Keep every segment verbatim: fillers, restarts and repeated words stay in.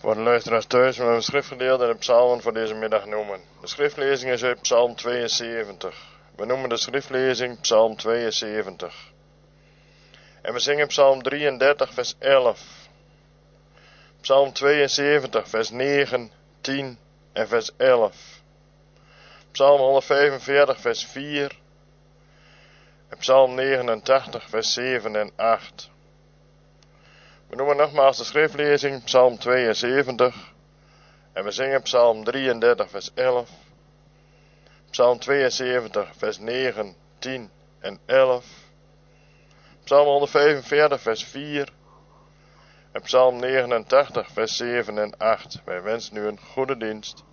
Voor de luisteraars thuis willen we een schriftgedeelte en de psalmen voor deze middag noemen. De schriftlezing is uit Psalm tweeënzeventig. We noemen de schriftlezing Psalm tweeënzeventig. En we zingen Psalm drieëndertig vers elf. Psalm tweeënzeventig vers negen, tien en vers elf. Psalm honderdvijfenveertig vers vier. En Psalm negenentachtig vers zeven en acht. We noemen nogmaals de schriftlezing Psalm tweeënzeventig. En we zingen Psalm drieëndertig vers elf. Psalm tweeënzeventig vers negen, tien en elf. Psalm honderdvijfenveertig vers vier. En Psalm negenentachtig vers zeven en acht. Wij wensen u een goede dienst.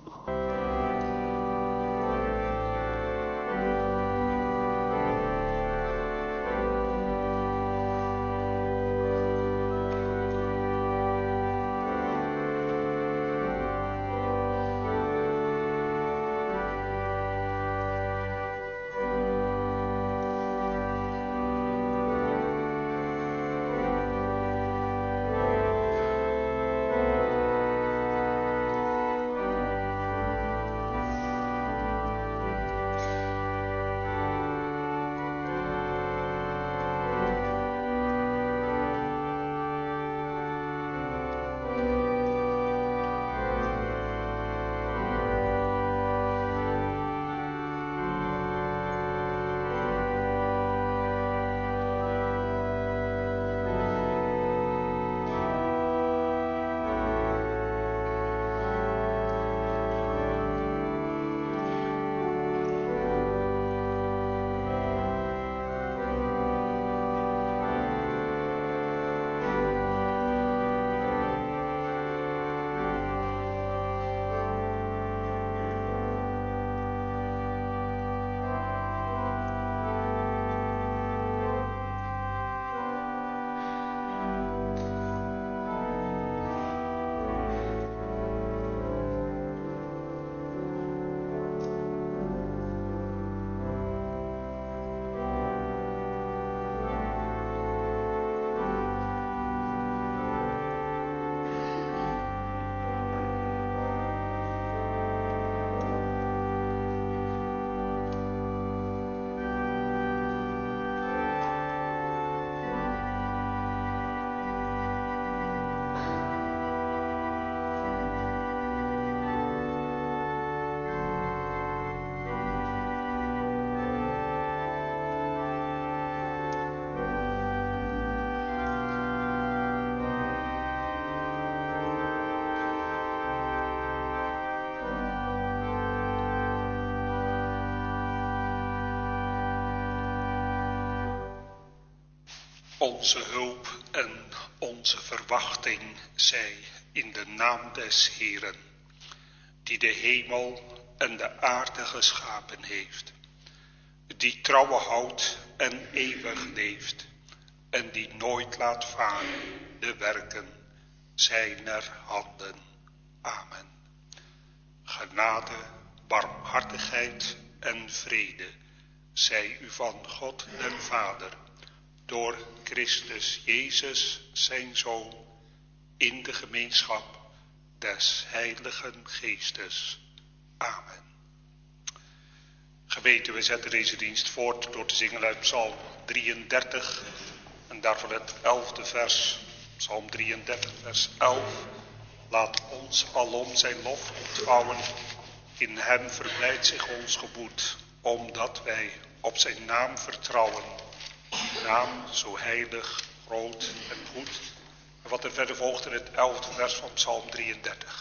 Onze hulp en onze verwachting zij in de naam des Heeren, die de hemel en de aarde geschapen heeft, die trouwe houdt en eeuwig leeft, en die nooit laat varen de werken zijner handen. Amen. Genade, barmhartigheid en vrede zij u van God den Vader, door Christus Jezus, zijn Zoon, in de gemeenschap des Heiligen Geestes. Amen. Gemeente, we zetten deze dienst voort door te zingen uit Psalm drieëndertig en daarvan het elfde vers, Psalm drieëndertig vers elf. Laat ons alom zijn lof ontvouwen, in hem verblijdt zich ons gebod, omdat wij op zijn naam vertrouwen. Naam zo heilig, groot en goed. En wat er verder volgt in het elfde vers van Psalm drieëndertig.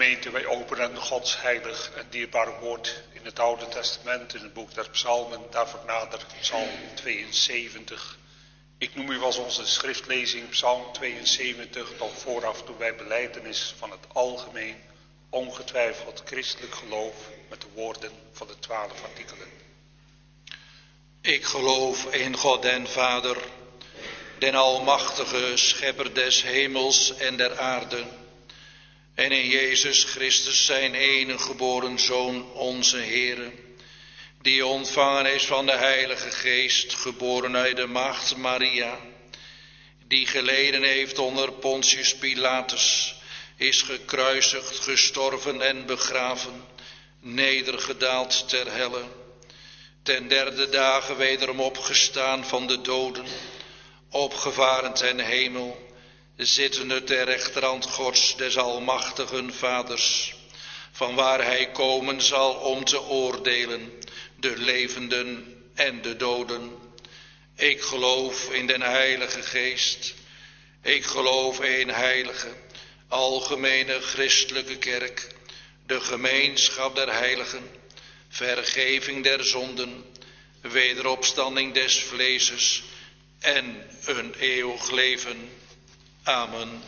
Gemeente, wij openen Gods heilig en dierbare woord in het Oude Testament, in het boek der Psalmen, daarvoor nader Psalm tweeënzeventig. Ik noem u als onze schriftlezing Psalm tweeënzeventig nog vooraf toen wij belijdenis van het algemeen, ongetwijfeld christelijk geloof met de woorden van de twaalf artikelen. Ik geloof in God den Vader, den almachtige schepper des hemels en der aarde, en in Jezus Christus zijn enige geboren Zoon, onze Heere, die ontvangen is van de Heilige Geest, geboren uit de maagd Maria, die geleden heeft onder Pontius Pilatus, is gekruisigd, gestorven en begraven, nedergedaald ter helle, ten derde dagen wederom opgestaan van de doden, opgevaren ten hemel, zittende ter rechterhand Gods des almachtigen Vaders, van waar hij komen zal om te oordelen de levenden en de doden. Ik geloof in den Heilige Geest. Ik geloof in heilige, algemene christelijke kerk, de gemeenschap der heiligen, vergeving der zonden, wederopstanding des vleeses en een eeuwig leven. Amen.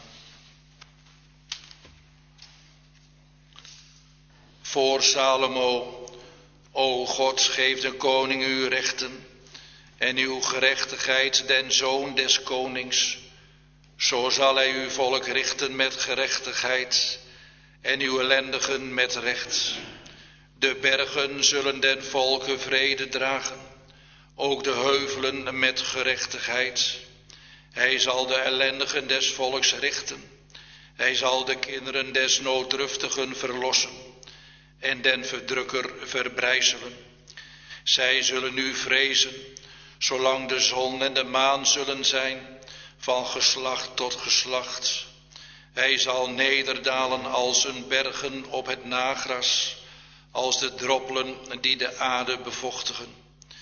Voor Salomo, o God, geef de koning uw rechten en uw gerechtigheid den zoon des konings. Zo zal hij uw volk richten met gerechtigheid en uw ellendigen met recht. De bergen zullen den volken vrede dragen, ook de heuvelen met gerechtigheid. Hij zal de ellendigen des volks richten. Hij zal de kinderen des nooddruftigen verlossen en den verdrukker verbrijzelen. Zij zullen u vrezen, zolang de zon en de maan zullen zijn, van geslacht tot geslacht. Hij zal nederdalen als een bergen op het nagras, als de droppelen die de aarde bevochtigen.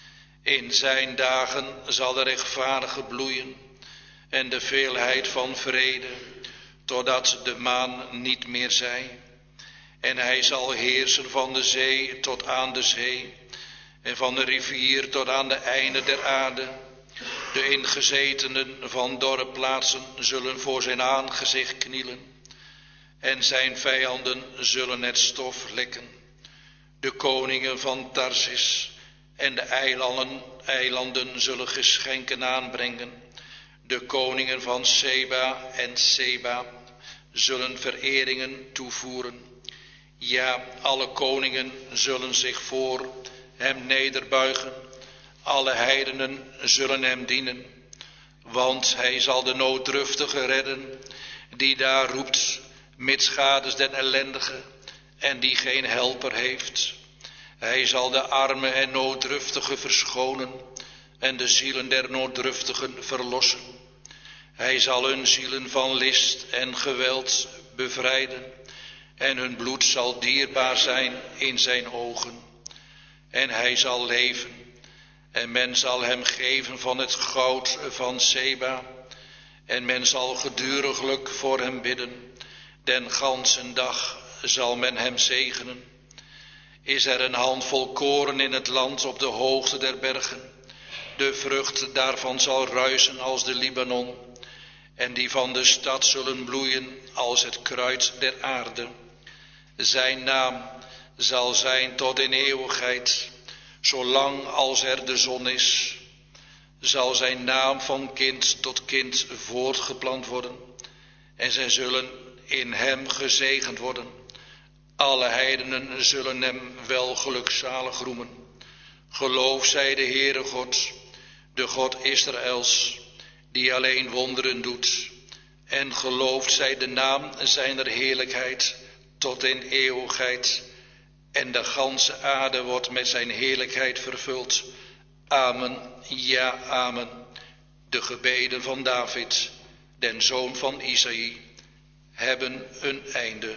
In zijn dagen zal de rechtvaardige bloeien en de veelheid van vrede, totdat de maan niet meer zij. En hij zal heersen van de zee tot aan de zee, en van de rivier tot aan de einde der aarde. De ingezetenen van dorre plaatsen zullen voor zijn aangezicht knielen, en zijn vijanden zullen het stof lekken. De koningen van Tarsis en de eilanden, eilanden zullen geschenken aanbrengen. De koningen van Seba en Seba zullen vereringen toevoeren. Ja, alle koningen zullen zich voor hem nederbuigen. Alle heidenen zullen hem dienen. Want hij zal de nooddruftige redden, die daar roept, mitsgades den ellendige, en die geen helper heeft. Hij zal de armen en nooddruftigen verschonen, en de zielen der nooddruftigen verlossen. Hij zal hun zielen van list en geweld bevrijden, en hun bloed zal dierbaar zijn in zijn ogen. En hij zal leven, en men zal hem geven van het goud van Seba, en men zal geduriglijk voor hem bidden. Den ganzen dag zal men hem zegenen. Is er een handvol koren in het land op de hoogte der bergen, de vrucht daarvan zal ruisen als de Libanon, en die van de stad zullen bloeien als het kruid der aarde. Zijn naam zal zijn tot in eeuwigheid, zolang als er de zon is. Zal zijn naam van kind tot kind voortgeplant worden, en zij zullen in hem gezegend worden. Alle heidenen zullen hem wel gelukzalig roemen. Geloof zij de Heere God, de God Israëls, die alleen wonderen doet. En gelooft zij de naam zijner heerlijkheid tot in eeuwigheid. En de ganse aarde wordt met zijn heerlijkheid vervuld. Amen, ja, amen. De gebeden van David, den zoon van Isaïe, hebben een einde.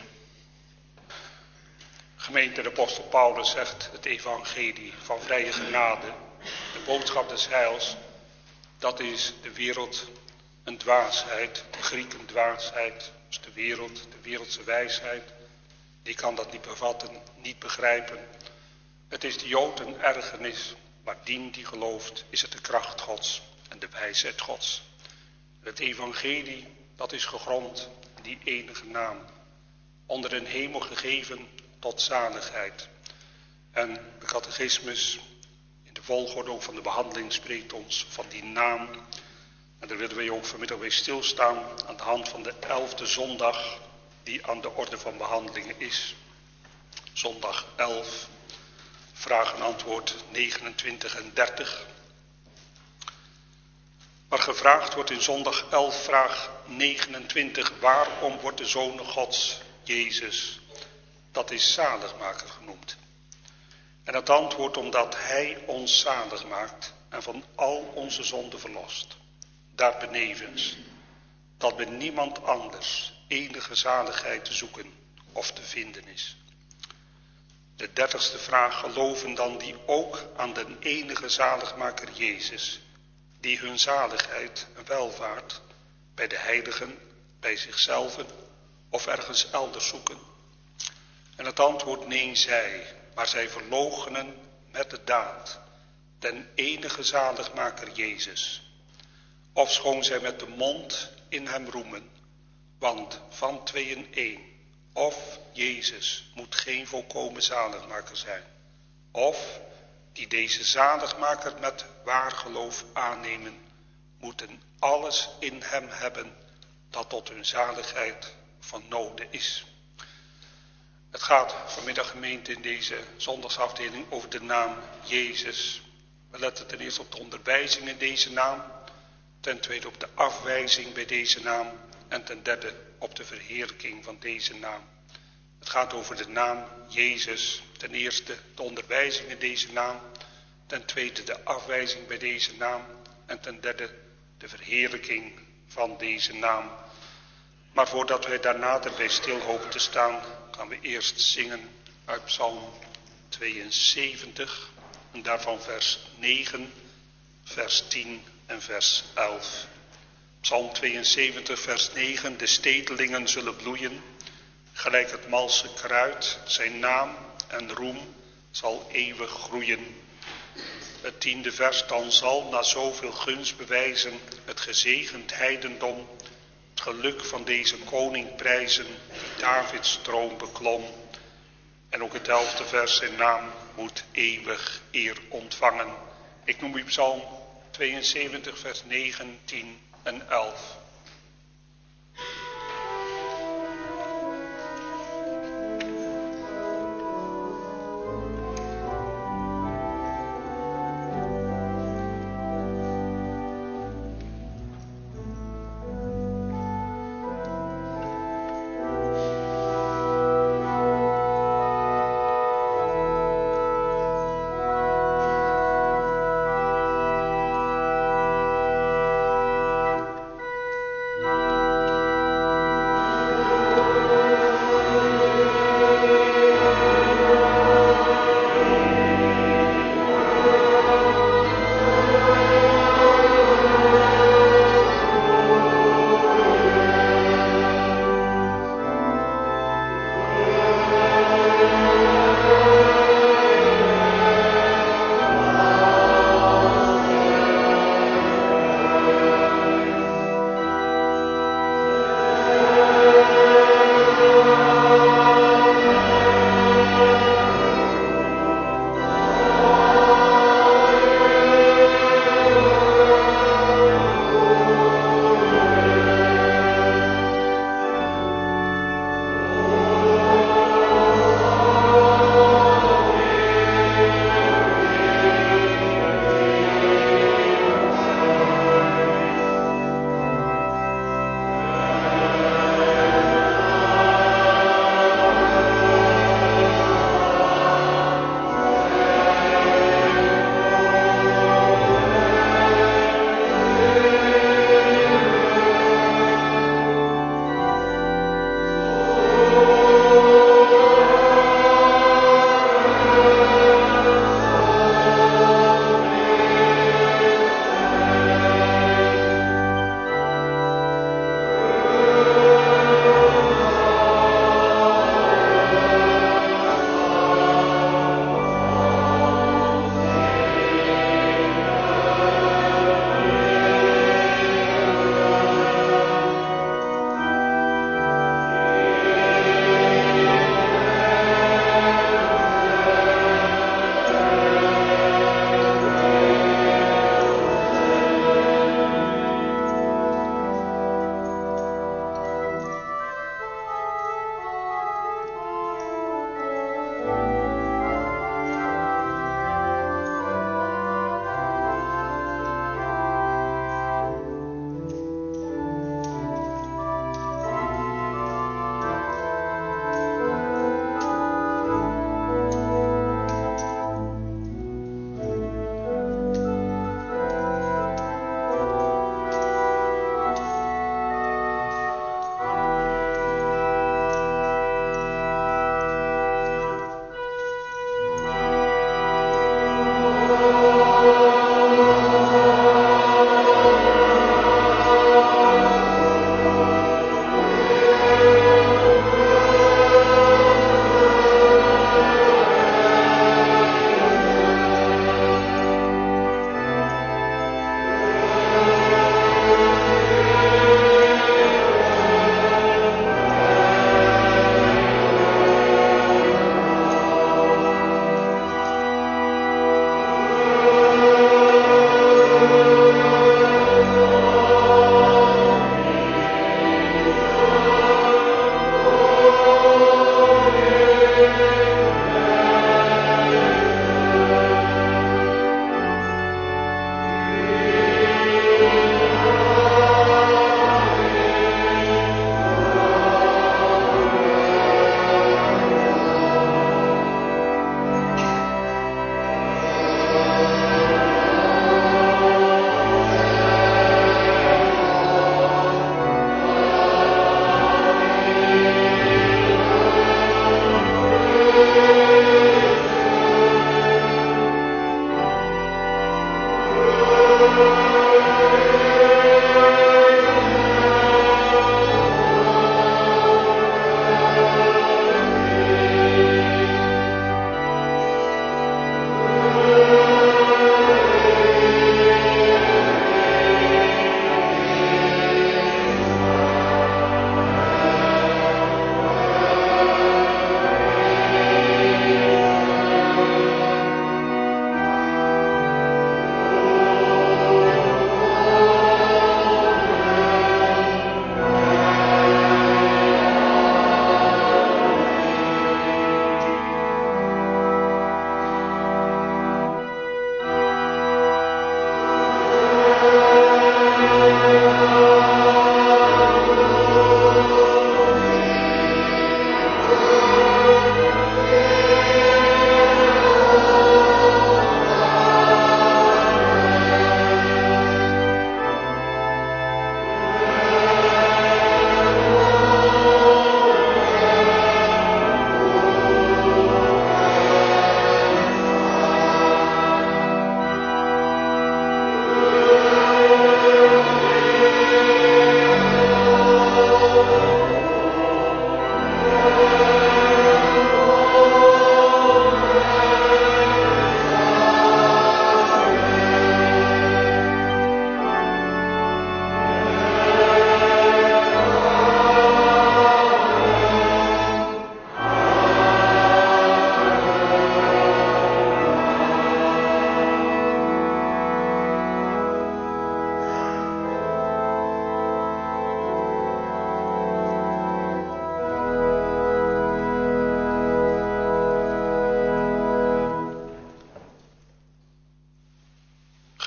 Gemeente, de apostel Paulus zegt het evangelie van vrije genade, de boodschap des heils, dat is de wereld een dwaasheid, de Grieken dwaasheid, dus de wereld, de wereldse wijsheid. Die kan dat niet bevatten, niet begrijpen. Het is de Jood een ergernis, maar dien die gelooft is het de kracht Gods en de wijsheid Gods. Het evangelie, dat is gegrond in die enige naam, onder een hemel gegeven tot zaligheid. En de catechismus in de volgorde ook van de behandeling spreekt ons van die naam. En daar willen wij ook vanmiddag bij stilstaan aan de hand van de elfde zondag die aan de orde van behandelingen is. Zondag elf, vraag en antwoord negenentwintig en dertig. Maar gevraagd wordt in zondag elf, vraag negenentwintig, waarom wordt de Zoon Gods, Jezus, dat is zaligmaker genoemd? En het antwoord omdat hij ons zalig maakt en van al onze zonden verlost. Daarbenevens, dat bij niemand anders enige zaligheid te zoeken of te vinden is. De dertigste vraag, geloven dan die ook aan de enige zaligmaker Jezus, die hun zaligheid en welvaart bij de heiligen, bij zichzelf of ergens elders zoeken? En het antwoord nee zij, maar zij verloochenen met de daad den enige zaligmaker Jezus. Ofschoon zij met de mond in hem roemen, want van tweeën één, of Jezus moet geen volkomen zaligmaker zijn, of die deze zaligmaker met waar geloof aannemen, moeten alles in hem hebben dat tot hun zaligheid van noden is. Het gaat vanmiddag gemeente in deze zondagsafdeling over de naam Jezus. We letten ten eerste op de onderwijzing in deze naam, ten tweede op de afwijzing bij deze naam en ten derde op de verheerlijking van deze naam. Het gaat over de naam Jezus, ten eerste de onderwijzing in deze naam, ten tweede de afwijzing bij deze naam en ten derde de verheerlijking van deze naam. Maar voordat wij daar nader bij stil hopen te staan, gaan we eerst zingen uit Psalm tweeënzeventig en daarvan vers negen, vers tien en vers elf. Psalm tweeënzeventig vers negen, de stedelingen zullen bloeien, gelijk het malse kruid, zijn naam en roem zal eeuwig groeien. Het tiende vers, dan zal na zoveel gunst bewijzen het gezegend heidendom het geluk van deze koning prijzen die Davids troon beklom. En ook het elfde vers, zijn naam moet eeuwig eer ontvangen. Ik noem u Psalm tweeënzeventig vers negen, tien en elf.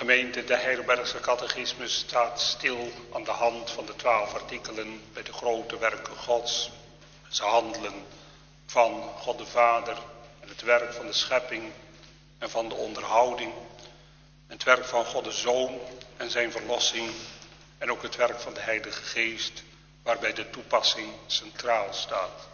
Gemeente, de Heidelbergse catechismus staat stil aan de hand van de twaalf artikelen bij de grote werken Gods. Ze handelen van God de Vader en het werk van de schepping en van de onderhouding. Het werk van God de Zoon en zijn verlossing en ook het werk van de Heilige Geest, waarbij de toepassing centraal staat.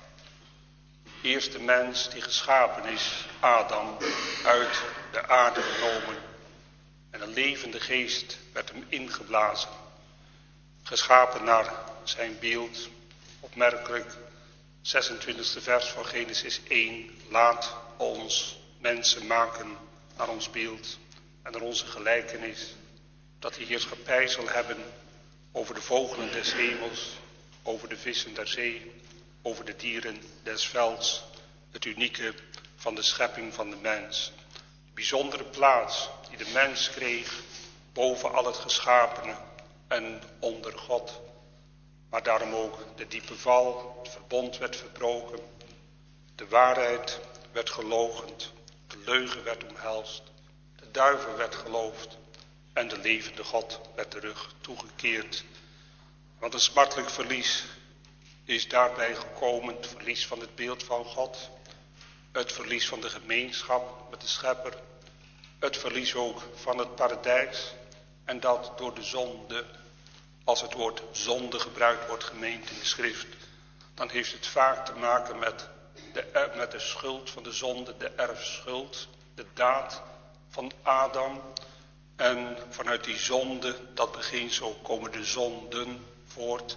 Eerst de mens die geschapen is, Adam, uit de aarde genomen. En een levende geest werd hem ingeblazen. Geschapen naar zijn beeld. Opmerkelijk, zesentwintigste vers van Genesis één. Laat ons mensen maken naar ons beeld en naar onze gelijkenis. Dat die heerschappij zal hebben over de vogelen des hemels, over de vissen der zee, over de dieren des velds. Het unieke van de schepping van de mens. De bijzondere plaats die de mens kreeg boven al het geschapene en onder God. Maar daarom ook de diepe val, het verbond werd verbroken. De waarheid werd geloochend, de leugen werd omhelst, de duivel werd geloofd en de levende God werd de rug toegekeerd. Want een smartelijk verlies is daarbij gekomen, het verlies van het beeld van God, het verlies van de gemeenschap met de Schepper, het verlies ook van het paradijs en dat door de zonde. Als het woord zonde gebruikt wordt, gemeend in de schrift, dan heeft het vaak te maken met de, met de schuld van de zonde, de erfschuld, de daad van Adam. En vanuit die zonde, dat beginsel, komen de zonden voort.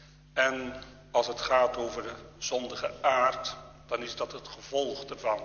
En als het gaat over de zondige aard, dan is dat het gevolg ervan.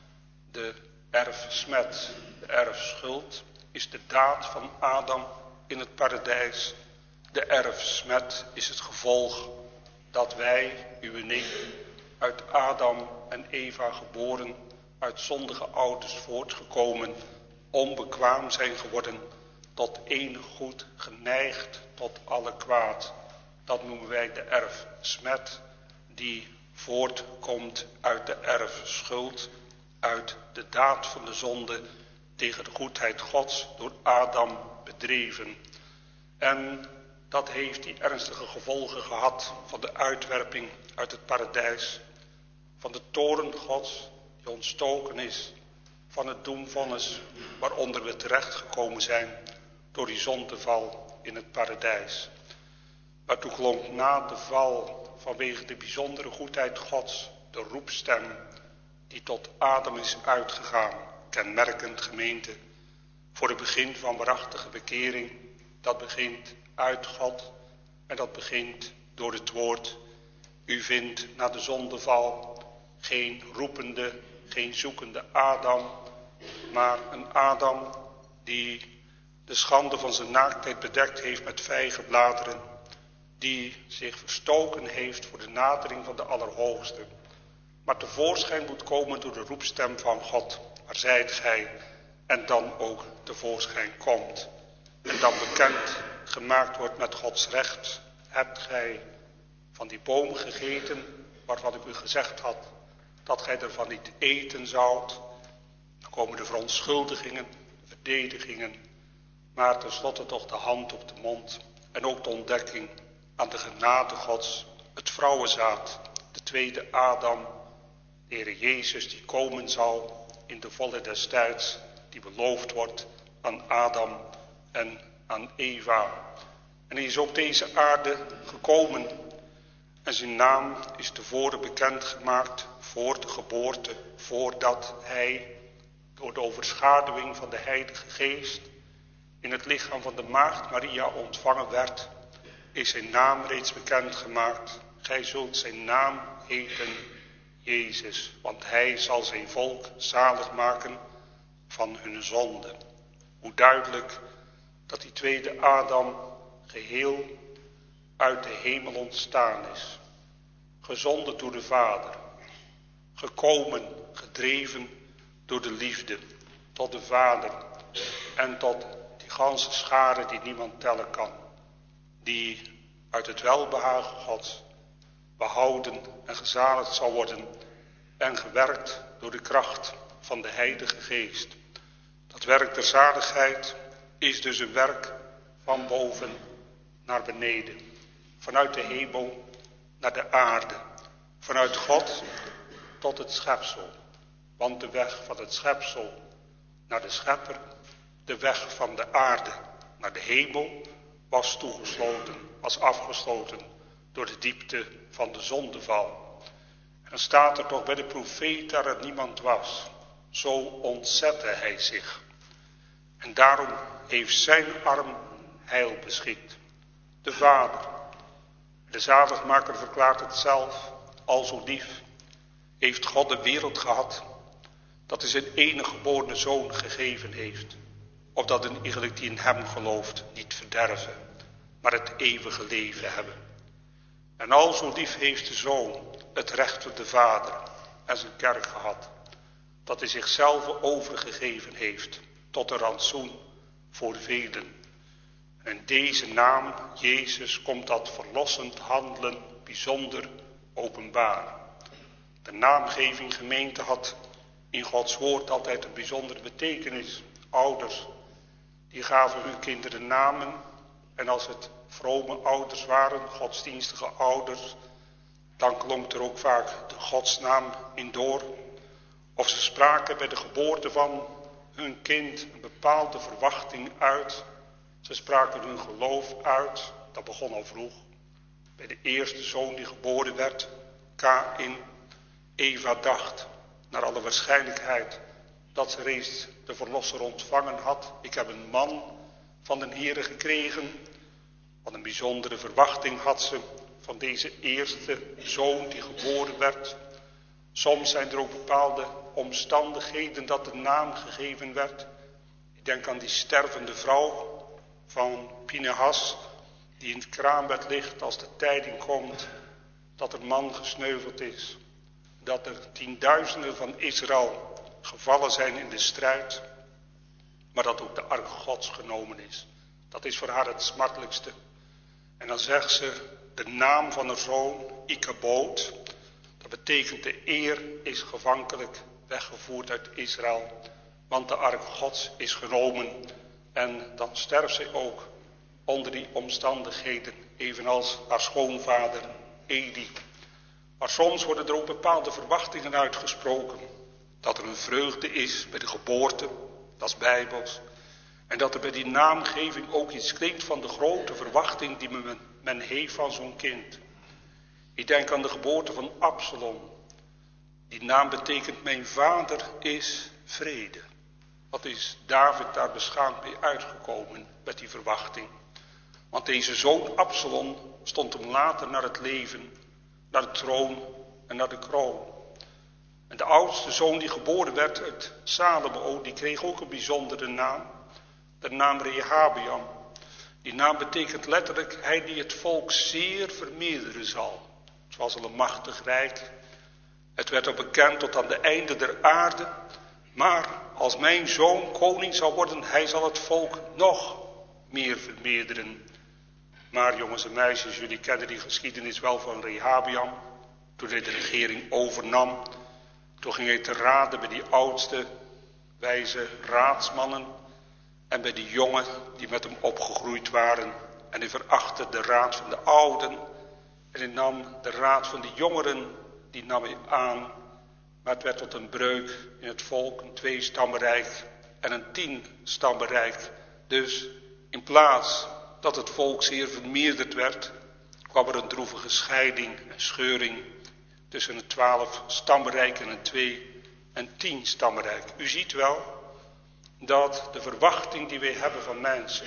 De erfsmet, de erfschuld, is de daad van Adam in het paradijs. De erfsmet is het gevolg dat wij, u en ik, uit Adam en Eva geboren, uit zondige ouders voortgekomen, onbekwaam zijn geworden, tot enig goed geneigd tot alle kwaad. Dat noemen wij de erfsmet, die voortkomt uit de erfschuld, uit de daad van de zonde tegen de goedheid Gods door Adam bedreven. En dat heeft die ernstige gevolgen gehad van de uitwerping uit het paradijs, van de toorn Gods die ontstoken is, van het doemvonnis waaronder we terechtgekomen zijn door die zondeval in het paradijs. Maar toen klonk na de val vanwege de bijzondere goedheid Gods de roepstem die tot Adam is uitgegaan, kenmerkend gemeente, voor het begin van waarachtige bekering. Dat begint uit God en dat begint door het woord. U vindt na de zondeval geen roepende, geen zoekende Adam, maar een Adam die de schande van zijn naaktheid bedekt heeft met vijgenbladeren, die zich verstoken heeft voor de nadering van de Allerhoogste, maar tevoorschijn moet komen door de roepstem van God. Waar zijt gij? En dan ook tevoorschijn komt. En dan bekend gemaakt wordt met Gods recht. Hebt gij van die boom gegeten, waarvan ik u gezegd had, dat gij ervan niet eten zoudt? Dan komen de verontschuldigingen, de verdedigingen, maar tenslotte toch de hand op de mond. En ook de ontdekking aan de genade Gods, het vrouwenzaad, de tweede Adam, de Heer Jezus die komen zal in de volle des tijds, die beloofd wordt aan Adam en aan Eva. En hij is op deze aarde gekomen en zijn naam is tevoren bekendgemaakt voor de geboorte, voordat hij door de overschaduwing van de Heilige Geest in het lichaam van de maagd Maria ontvangen werd, is zijn naam reeds bekendgemaakt. Gij zult zijn naam heten Jezus, want hij zal zijn volk zalig maken van hun zonde. Hoe duidelijk dat die tweede Adam geheel uit de hemel ontstaan is. Gezonden door de Vader. Gekomen, gedreven door de liefde tot de Vader en tot die ganse schare die niemand tellen kan. Die uit het welbehagen Gods behouden en gezaligd zal worden en gewerkt door de kracht van de Heilige Geest. Dat werk der zaligheid is dus een werk van boven naar beneden. Vanuit de hemel naar de aarde. Vanuit God tot het schepsel. Want de weg van het schepsel naar de schepper, de weg van de aarde naar de hemel, was toegesloten, was afgesloten door de diepte van de zondeval. En dan staat er toch bij de profeet dat er niemand was. Zo ontzette hij zich. En daarom heeft zijn arm heil beschikt. De Vader, de zaligmaker verklaart het zelf, al zo lief, heeft God de wereld gehad, dat hij zijn enige geboren zoon gegeven heeft, opdat een iegelijk die in hem gelooft niet verderven, maar het eeuwige leven hebben. En al zo lief heeft de zoon het recht op de Vader en zijn kerk gehad, dat hij zichzelf overgegeven heeft tot een rantsoen voor velen. En in deze naam, Jezus, komt dat verlossend handelen bijzonder openbaar. De naamgeving gemeente had in Gods woord altijd een bijzondere betekenis. Ouders, die gaven hun kinderen namen. En als het vrome ouders waren, godsdienstige ouders, dan klonk er ook vaak de godsnaam in door. Of ze spraken bij de geboorte van hun kind een bepaalde verwachting uit. Ze spraken hun geloof uit. Dat begon al vroeg. Bij de eerste zoon die geboren werd, Kaïn. Eva dacht, naar alle waarschijnlijkheid, dat ze reeds de verlosser ontvangen had. Ik heb een man van den Heere gekregen. Wat een bijzondere verwachting had ze van deze eerste zoon die geboren werd. Soms zijn er ook bepaalde omstandigheden dat de naam gegeven werd. Ik denk aan die stervende vrouw van Pinehas, die in het kraambed ligt als de tijding komt dat er man gesneuveld is. Dat er tienduizenden van Israël gevallen zijn in de strijd, maar dat ook de ark Gods genomen is. Dat is voor haar het smartelijkste. En dan zegt ze de naam van haar zoon, Ikabood. Dat betekent de eer is gevankelijk weggevoerd uit Israël, want de ark Gods is genomen. En dan sterft zij ook onder die omstandigheden, evenals haar schoonvader Eli. Maar soms worden er ook bepaalde verwachtingen uitgesproken. Dat er een vreugde is bij de geboorte, dat is bijbels. En dat er bij die naamgeving ook iets klinkt van de grote verwachting die men, men heeft van zo'n kind. Ik denk aan de geboorte van Absalom. Die naam betekent mijn vader is vrede. Wat is David daar beschaamd mee uitgekomen met die verwachting. Want deze zoon Absalom stond hem later naar het leven, naar de troon en naar de kroon. En de oudste zoon die geboren werd uit Salomo, die kreeg ook een bijzondere naam. De naam Rehabeam. Die naam betekent letterlijk hij die het volk zeer vermeerderen zal. Het was al een machtig rijk. Het werd al bekend tot aan de einde der aarde. Maar als mijn zoon koning zal worden, hij zal het volk nog meer vermeerderen. Maar jongens en meisjes, jullie kennen die geschiedenis wel van Rehabeam. Toen hij de regering overnam, toen ging hij te raden bij die oudste wijze raadsmannen en bij die jongen die met hem opgegroeid waren. En hij verachtte de raad van de ouden en hij nam de raad van de jongeren, die nam hij aan. Maar het werd tot een breuk in het volk, een tweestammenrijk en een tienstammenrijk. Dus in plaats dat het volk zeer vermeerderd werd, kwam er een droevige scheiding en scheuring tussen het twaalf stammenrijk en een twee en tien stammenrijk. U ziet wel dat de verwachting die wij hebben van mensen,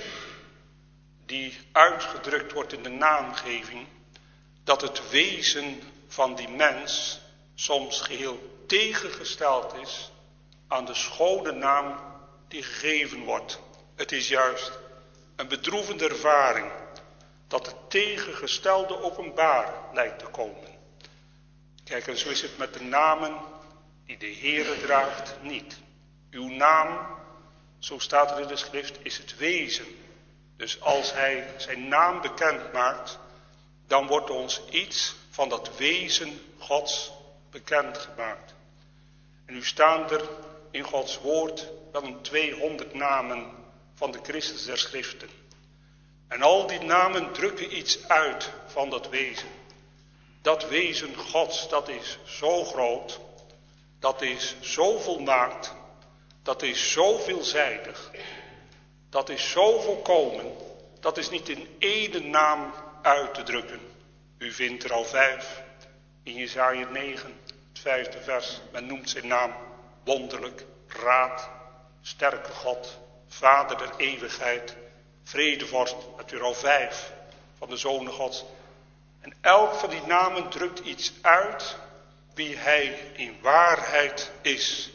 die uitgedrukt wordt in de naamgeving, dat het wezen van die mens soms geheel tegengesteld is aan de schone naam die gegeven wordt. Het is juist een bedroevende ervaring dat het tegengestelde openbaar lijkt te komen. Kijk, en zo is het met de namen die de Heere draagt niet. Uw naam, zo staat er in de schrift, is het wezen. Dus als hij zijn naam bekend maakt, dan wordt ons iets van dat wezen Gods bekendgemaakt. En nu staan er in Gods woord wel een tweehonderd namen van de Christus der Schriften. En al die namen drukken iets uit van dat wezen. Dat wezen Gods, dat is zo groot, dat is zo volmaakt, dat is zo veelzijdig, dat is zo volkomen, dat is niet in één naam uit te drukken. U vindt er al vijf in Jesaja negen, het vijfde vers. Men noemt zijn naam wonderlijk, raad, sterke God, Vader der eeuwigheid, vredevorst. Dat u er al vijf van de zonen Gods. En elk van die namen drukt iets uit wie hij in waarheid is.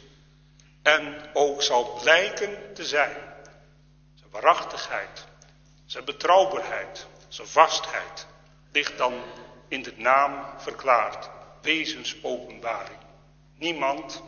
En ook zal blijken te zijn. Zijn waarachtigheid, zijn betrouwbaarheid, zijn vastheid ligt dan in de naam verklaard. Wezensopenbaring. Niemand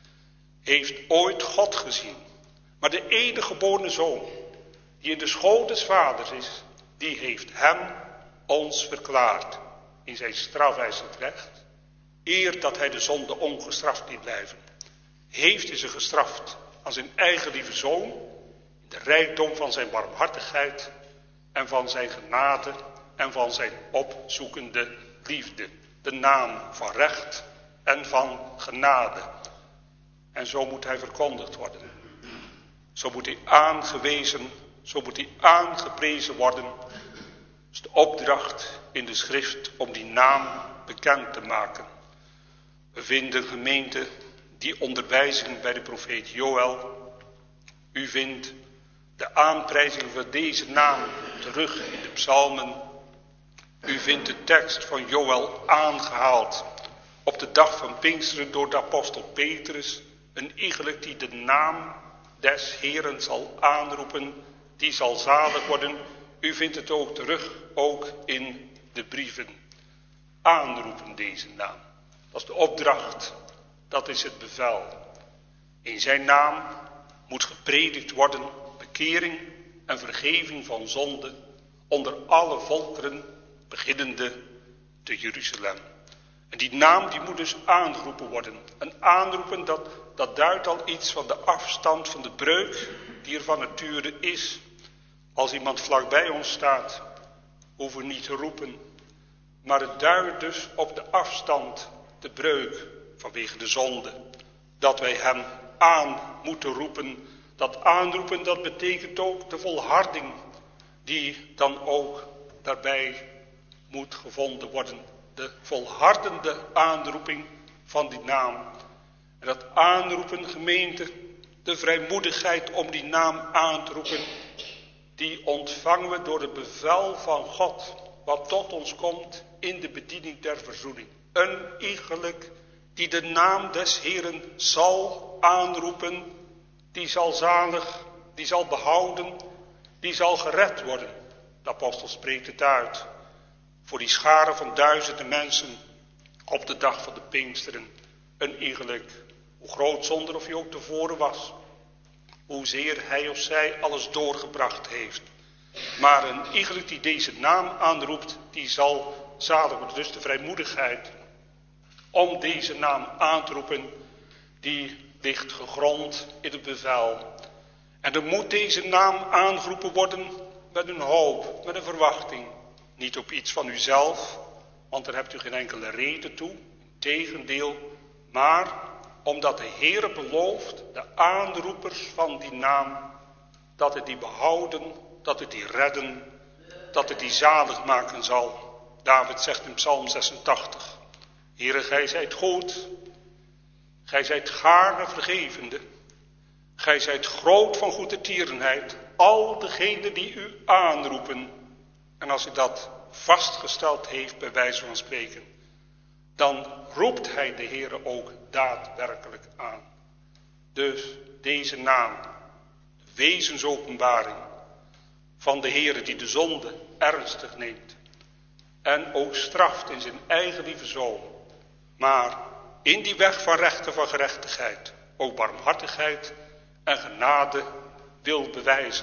heeft ooit God gezien. Maar de enige geboren zoon, die in de schoot des vaders is, die heeft hem ons verklaard in zijn strafeisend recht. Eer dat hij de zonde ongestraft liet blijven, heeft hij ze gestraft aan zijn eigen lieve zoon, in de rijkdom van zijn barmhartigheid en van zijn genade en van zijn opzoekende liefde. De naam van recht en van genade. En zo moet hij verkondigd worden. Zo moet hij aangewezen, zo moet hij aangeprezen worden. Dat is de opdracht in de schrift om die naam bekend te maken. We vinden gemeente die onderwijzing bij de profeet Joël. U vindt de aanprijzing van deze naam terug in de psalmen. U vindt de tekst van Joël aangehaald op de dag van Pinksteren door de apostel Petrus. Een iegelijk die de naam des Heeren zal aanroepen, die zal zalig worden. U vindt het ook terug, ook in de brieven. Aanroepen deze naam. Dat is de opdracht, dat is het bevel. In zijn naam moet gepredikt worden bekering en vergeving van zonde onder alle volkeren, beginnende te Jeruzalem. En die naam die moet dus aangeroepen worden. En aanroepen dat, dat duidt al iets van de afstand van de breuk die er van nature is. Als iemand vlakbij ons staat, hoeven we niet te roepen. Maar het duidt dus op de afstand, de breuk vanwege de zonde. Dat wij hem aan moeten roepen. Dat aanroepen, dat betekent ook de volharding die dan ook daarbij moet gevonden worden. De volhardende aanroeping van die naam. En dat aanroepen, gemeente, de vrijmoedigheid om die naam aan te roepen, die ontvangen we door het bevel van God, wat tot ons komt in de bediening der verzoening. Een iegelijk die de naam des Heeren zal aanroepen, die zal zalig, die zal behouden, die zal gered worden. De apostel spreekt het uit. Voor die schare van duizenden mensen op de dag van de Pinksteren. Een iegelijk, hoe groot zonder of je ook tevoren was. Hoezeer hij of zij alles doorgebracht heeft. Maar een iegelijk die deze naam aanroept, die zal zalig worden. Dus de vrijmoedigheid om deze naam aan te roepen, die ligt gegrond in het bevel. En er moet deze naam aangeroepen worden met een hoop, met een verwachting. Niet op iets van uzelf, want daar hebt u geen enkele reden toe. Integendeel, maar omdat de Heere belooft, de aanroepers van die naam, dat het die behouden, dat het die redden, dat het die zalig maken zal. David zegt in Psalm zesentachtig, Heere, gij zijt goed, gij zijt gaarne vergevende, gij zijt groot van goede tierenheid, al degenen die u aanroepen. En als u dat vastgesteld heeft, bij wijze van spreken, dan roept hij de Heere ook daadwerkelijk aan. Dus deze naam, de wezensopenbaring van de Heere die de zonde ernstig neemt en ook straft in zijn eigen lieve zoon, maar in die weg van rechten van gerechtigheid ook barmhartigheid en genade wil bewijzen.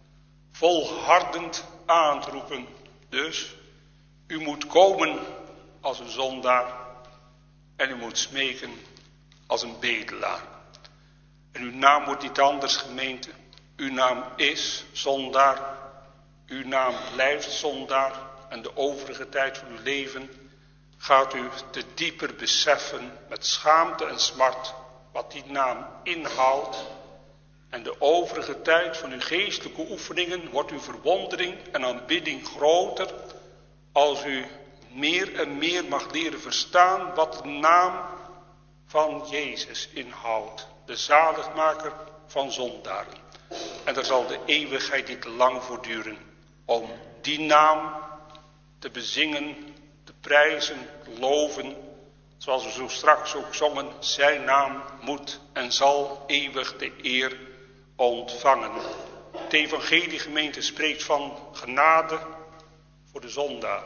Volhardend aanroepen. Dus u moet komen als een zondaar en u moet smeken als een bedelaar. En uw naam wordt niet anders, gemeente, Uw naam is zondaar, uw naam blijft zondaar en de overige tijd van uw leven gaat u te dieper beseffen met schaamte en smart wat die naam inhoudt. En de overige tijd van uw geestelijke oefeningen wordt uw verwondering en aanbidding groter als u meer en meer mag leren verstaan wat de naam van Jezus inhoudt. De zaligmaker van zondaren. En er zal de eeuwigheid niet lang voor duren om die naam te bezingen, te prijzen, te loven. Zoals we zo straks ook zongen, zijn naam moet en zal eeuwig de eer ontvangen. De evangeliegemeente spreekt van genade voor de zondaar.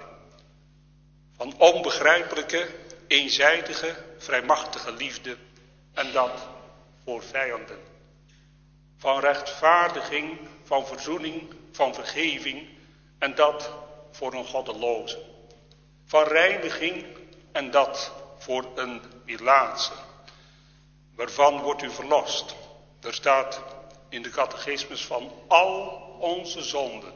Van onbegrijpelijke, eenzijdige, vrijmachtige liefde en dat voor vijanden. Van rechtvaardiging, van verzoening, van vergeving en dat voor een goddeloze. Van reiniging en dat voor een melaatse. Waarvan wordt u verlost? Er staat in de catechismus van al onze zonden.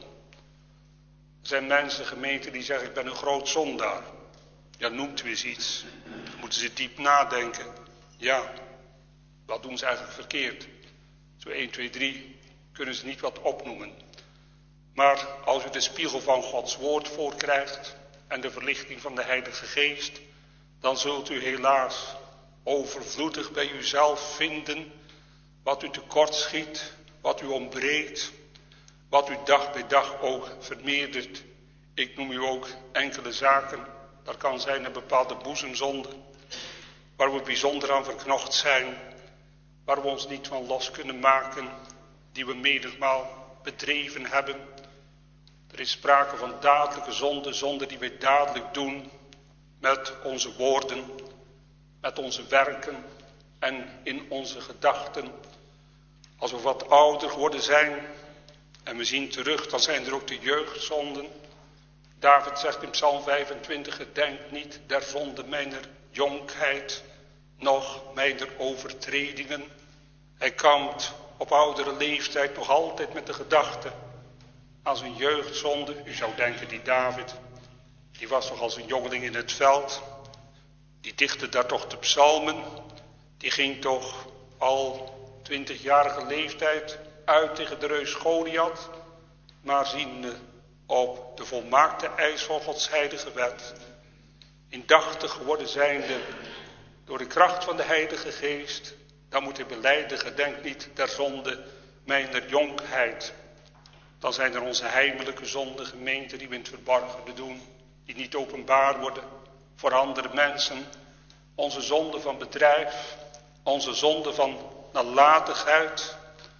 Er zijn mensen, gemeenten, die zeggen ik ben een groot zondaar. Ja, noemt u eens iets. Dan moeten ze diep nadenken. Ja, wat doen ze eigenlijk verkeerd? Zo één, twee, drie kunnen ze niet wat opnoemen. Maar als u de spiegel van Gods woord voorkrijgt en de verlichting van de Heilige Geest, dan zult u helaas overvloedig bij uzelf vinden wat u tekort schiet, wat u ontbreekt, wat u dag bij dag ook vermeerdert. Ik noem u ook enkele zaken. Dat kan zijn een bepaalde boezemzonde, waar we bijzonder aan verknocht zijn, waar we ons niet van los kunnen maken, die we menigmaal bedreven hebben. Er is sprake van dadelijke zonde, zonde die wij dadelijk doen met onze woorden, met onze werken en in onze gedachten. Als we wat ouder geworden zijn en we zien terug, dan zijn er ook de jeugdzonden. David zegt in Psalm vijfentwintig, gedenk niet der zonde mijner jonkheid, noch mijner overtredingen. Hij kampt op oudere leeftijd nog altijd met de gedachte aan zijn jeugdzonde. U zou denken, die David, die was toch als een jongeling in het veld. Die dichtte daar toch de psalmen. Die ging toch al twintigjarige leeftijd uit tegen de reus Goliath. Maar ziende op de volmaakte eis van Gods heilige wet, indachtig geworden zijnde door de kracht van de Heilige Geest, dan moet hij belijden, gedenk niet der zonde mijner jonkheid. Dan zijn er onze heimelijke zonden, gemeenten, die we in het verborgene doen, die niet openbaar worden voor andere mensen. Onze zonde van bedrijf, onze zonde van nalatigheid.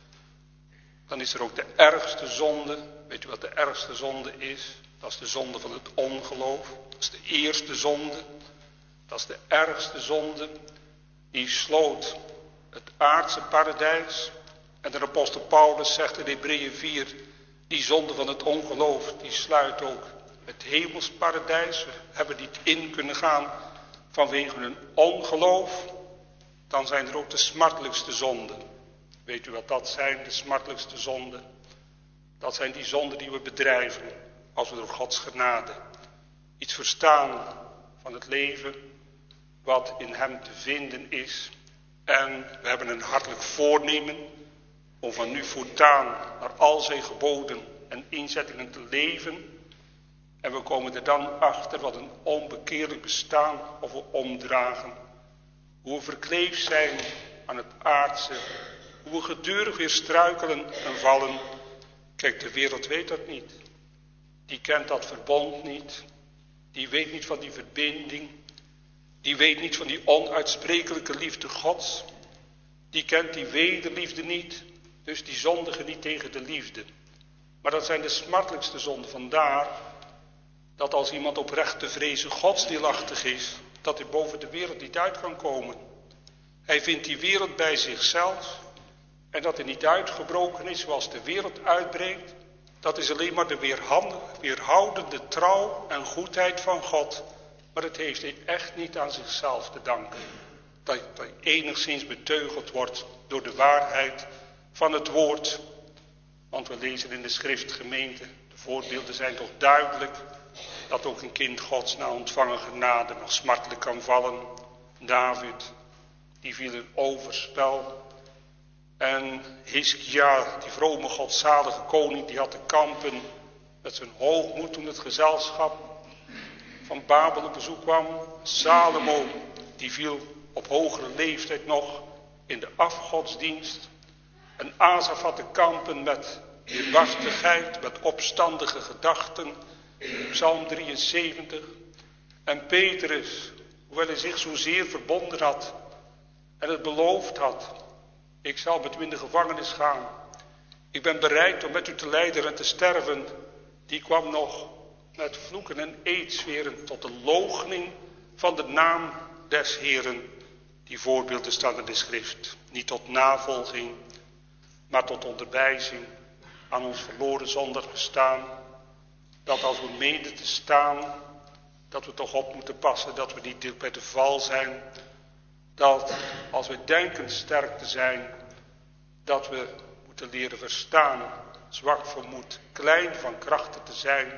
Dan is er ook de ergste zonde. Weet u wat de ergste zonde is? Dat is de zonde van het ongeloof. Dat is de eerste zonde. Dat is de ergste zonde. Die sloot het aardse paradijs. En de apostel Paulus zegt in Hebreeën vier, die zonde van het ongeloof, die sluit ook het hemels paradijs. We hebben niet in kunnen gaan vanwege hun ongeloof. Dan zijn er ook de smartelijkste zonden. Weet u wat dat zijn, de smartelijkste zonden? Dat zijn die zonden die we bedrijven als we door Gods genade iets verstaan van het leven wat in hem te vinden is. En we hebben een hartelijk voornemen om van nu voortaan naar al zijn geboden en inzettingen te leven. En we komen er dan achter wat een onbekeerlijk bestaan of we omdragen. Hoe we verkleefd zijn aan het aardse. Hoe we gedurig weer struikelen en vallen. Kijk, de wereld weet dat niet. Die kent dat verbond niet. Die weet niet van die verbinding. Die weet niet van die onuitsprekelijke liefde Gods. Die kent die wederliefde niet. Dus die zondigen niet tegen de liefde. Maar dat zijn de smartelijkste zonden. Vandaar dat als iemand oprecht te vrezen godsdeelachtig is, dat hij boven de wereld niet uit kan komen. Hij vindt die wereld bij zichzelf. En dat hij niet uitgebroken is zoals de wereld uitbreekt. Dat is alleen maar de weerhoudende trouw en goedheid van God. Maar het heeft hij echt niet aan zichzelf te danken. Dat hij enigszins beteugeld wordt door de waarheid van het woord. Want we lezen in de schrift, gemeente, de voorbeelden zijn toch duidelijk, dat ook een kind Gods na ontvangen genade nog smartelijk kan vallen. David, die viel in overspel. En Hiskia, die vrome godzalige koning, die had te kampen met zijn hoogmoed toen het gezelschap van Babel op bezoek kwam. Salomo, die viel op hogere leeftijd nog in de afgodsdienst. En Asaf had te kampen met weerbarstigheid, met opstandige gedachten. Psalm drieënzeventig. En Petrus, hoewel hij zich zozeer verbonden had en het beloofd had: ik zal met u in de gevangenis gaan. Ik ben bereid om met u te lijden en te sterven. Die kwam nog met vloeken en eetzweren tot de loochening van de naam des Heeren. Die voorbeelden staan in de schrift. Niet tot navolging, maar tot onderwijzing aan ons verloren zondig bestaan. Dat als we menen te staan, dat we toch op moeten passen, dat we niet dicht bij de val zijn. Dat als we denken sterk te zijn, dat we moeten leren verstaan, zwak van moed, klein van krachten te zijn.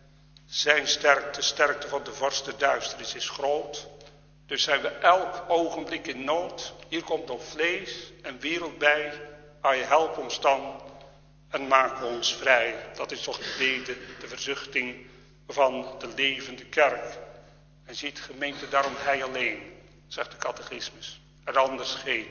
Zijn sterkte, de sterkte van de vorst der duisternis is groot. Dus zijn we elk ogenblik in nood. Hier komt nog vlees en wereld bij. Ai, help ons dan en maak ons vrij. Dat is toch de reden, de verzuchting van de levende kerk. En ziet, gemeente, daarom hij alleen, zegt de catechismus, er anders geen.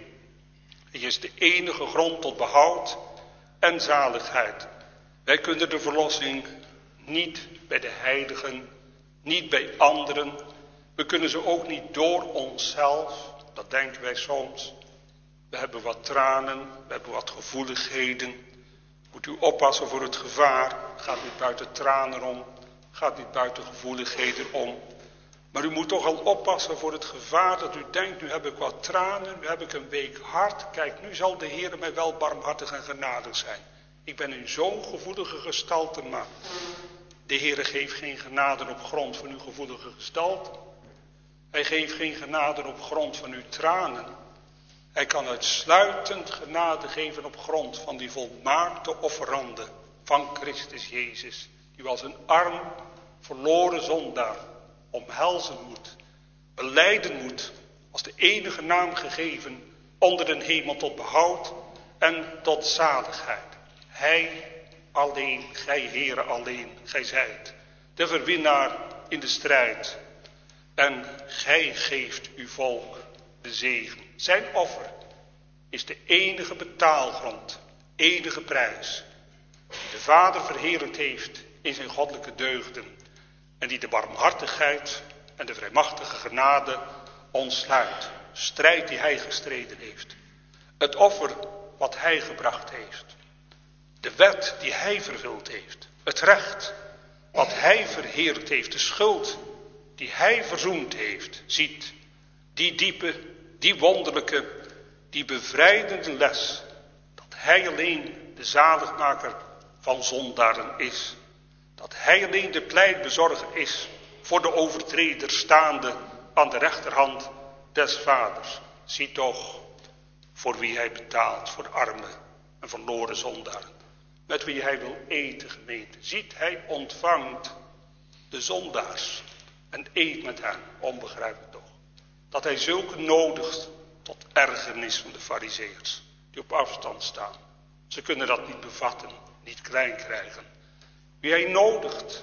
Hij is de enige grond tot behoud en zaligheid. Wij kunnen de verlossing niet bij de heiligen, niet bij anderen. We kunnen ze ook niet door onszelf, dat denken wij soms. We hebben wat tranen, we hebben wat gevoeligheden. Moet u oppassen voor het gevaar. Gaat niet buiten tranen om, gaat niet buiten gevoeligheden om. Maar u moet toch al oppassen voor het gevaar dat u denkt, nu heb ik wat tranen, nu heb ik een week hart. Kijk, nu zal de Heer mij wel barmhartig en genadig zijn. Ik ben in zo'n gevoelige gestalte, maar de Heer geeft geen genade op grond van uw gevoelige gestalte. Hij geeft geen genade op grond van uw tranen. Hij kan uitsluitend genade geven op grond van die volmaakte offerande van Christus Jezus. Die als een arm, verloren zondaar omhelzen moet, belijden moet, als de enige naam gegeven onder den hemel tot behoud en tot zaligheid. Hij alleen, gij Heere alleen, gij zijt de verwinnaar in de strijd. En gij geeft uw volk de zegen. Zijn offer is de enige betaalgrond, enige prijs, die de Vader verheerlijkt heeft in zijn goddelijke deugden. En die de barmhartigheid en de vrijmachtige genade ontsluit. Strijd die hij gestreden heeft. Het offer wat hij gebracht heeft. De wet die hij vervuld heeft. Het recht wat hij verheerlijkt heeft. De schuld die hij verzoend heeft. Ziet, die diepe, die wonderlijke, die bevrijdende les. Dat hij alleen de zaligmaker van zondaren is. Dat hij alleen de pleitbezorger is voor de overtreder staande aan de rechterhand des Vaders. Zie toch voor wie hij betaalt, voor de arme en verloren zondaren. Met wie hij wil eten, gemeente. Ziet, hij ontvangt de zondaars en eet met hen, onbegrijpelijk toch. Dat hij zulke nodigt tot ergernis van de Farizeeërs die op afstand staan. Ze kunnen dat niet bevatten, niet klein krijgen. Wie hij nodigt,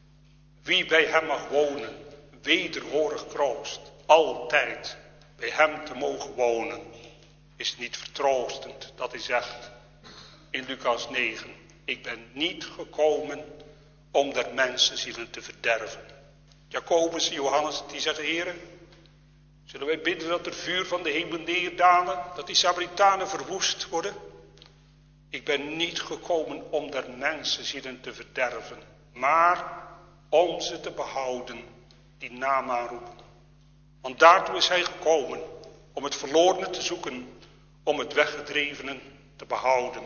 wie bij hem mag wonen, wederhorig kroost, altijd bij hem te mogen wonen, is niet vertroostend dat hij zegt in Lucas negen, ik ben niet gekomen om der mensen zielen te verderven. Jacobus en Johannes die zeggen, Heere, zullen wij bidden dat er vuur van de hemel neerdalen, dat die Samaritanen verwoest worden? Ik ben niet gekomen om der mensen zielen te verderven, maar om ze te behouden die naam aanroepen. Want daartoe is hij gekomen, om het verlorene te zoeken, om het weggedrevenen te behouden.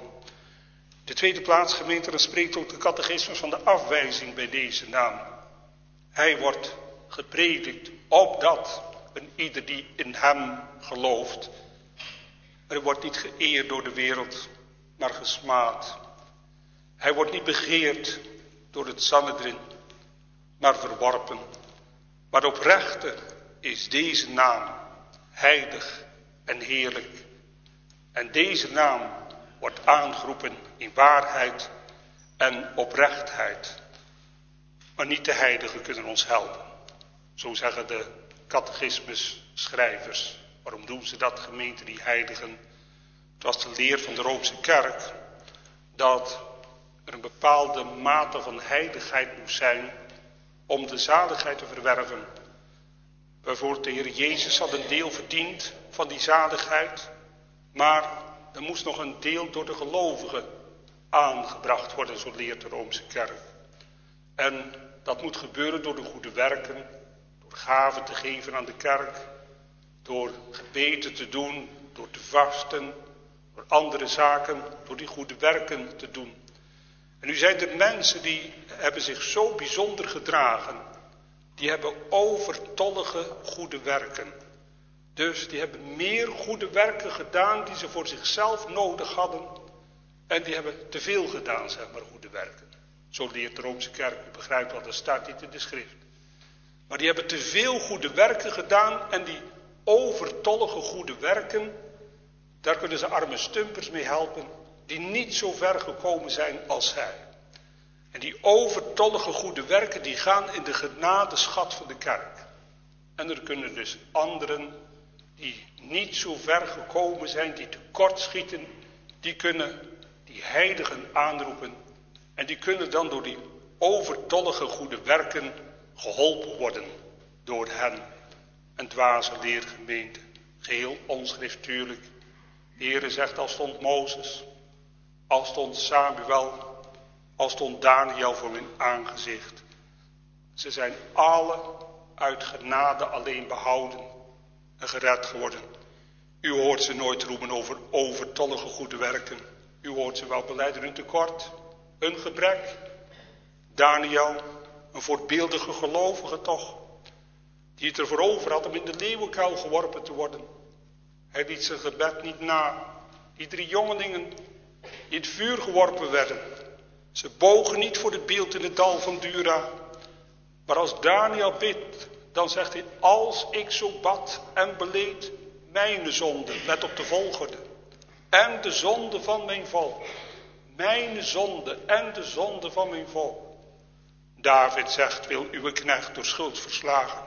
De tweede plaats, gemeente, dan spreekt ook de catechismus van de afwijzing bij deze naam. Hij wordt gepredikt opdat een ieder die in hem gelooft. Er wordt niet geëerd door de wereld, maar gesmaad. Hij wordt niet begeerd door het Sanhedrin, maar verworpen. Maar oprechte is deze naam heilig en heerlijk. En deze naam wordt aangeroepen in waarheid en oprechtheid. Maar niet de heiligen kunnen ons helpen. Zo zeggen de catechismusschrijvers. Waarom doen ze dat, gemeente, die heiligen? Het was de leer van de Roomse kerk dat er een bepaalde mate van heiligheid moest zijn om de zaligheid te verwerven. Bijvoorbeeld de Heer Jezus had een deel verdiend van die zaligheid, maar er moest nog een deel door de gelovigen aangebracht worden, zo leert de Roomse kerk. En dat moet gebeuren door de goede werken, door gaven te geven aan de kerk, door gebeden te doen, door te vasten, door andere zaken, door die goede werken te doen. En nu zijn er mensen die hebben zich zo bijzonder gedragen. Die hebben overtollige goede werken. Dus die hebben meer goede werken gedaan die ze voor zichzelf nodig hadden. En die hebben te veel gedaan, zeg maar, goede werken. Zo leert de Roomse kerk. U begrijpt wel, dat staat niet in de schrift. Maar die hebben te veel goede werken gedaan. En die overtollige goede werken, daar kunnen ze arme stumpers mee helpen. Die niet zo ver gekomen zijn als zij. En die overtollige goede werken, die gaan in de genadeschat van de kerk. En er kunnen dus anderen die niet zo ver gekomen zijn, die tekortschieten, die kunnen die heiligen aanroepen. En die kunnen dan door die overtollige goede werken geholpen worden door hen. Een dwaze leergemeente, geheel onschriftuurlijk. De Heere zegt, al stond Mozes, al stond Samuel, al stond Daniel voor hun aangezicht. Ze zijn alle uit genade alleen behouden en gered geworden. U hoort ze nooit roepen over overtollige goede werken. U hoort ze wel belijden hun tekort, hun gebrek. Daniel, een voorbeeldige gelovige toch, die het ervoor over had om in de leeuwenkuil geworpen te worden. Hij liet zijn gebed niet na. Die drie jongelingen die in het vuur geworpen werden. Ze bogen niet voor het beeld in het dal van Dura. Maar als Daniel bidt, dan zegt hij, als ik zo bad en beleed mijn zonde, let op de volgorde, en de zonde van mijn volk. Mijn zonde en de zonde van mijn volk. David zegt, wil uw knecht door schuld verslagen.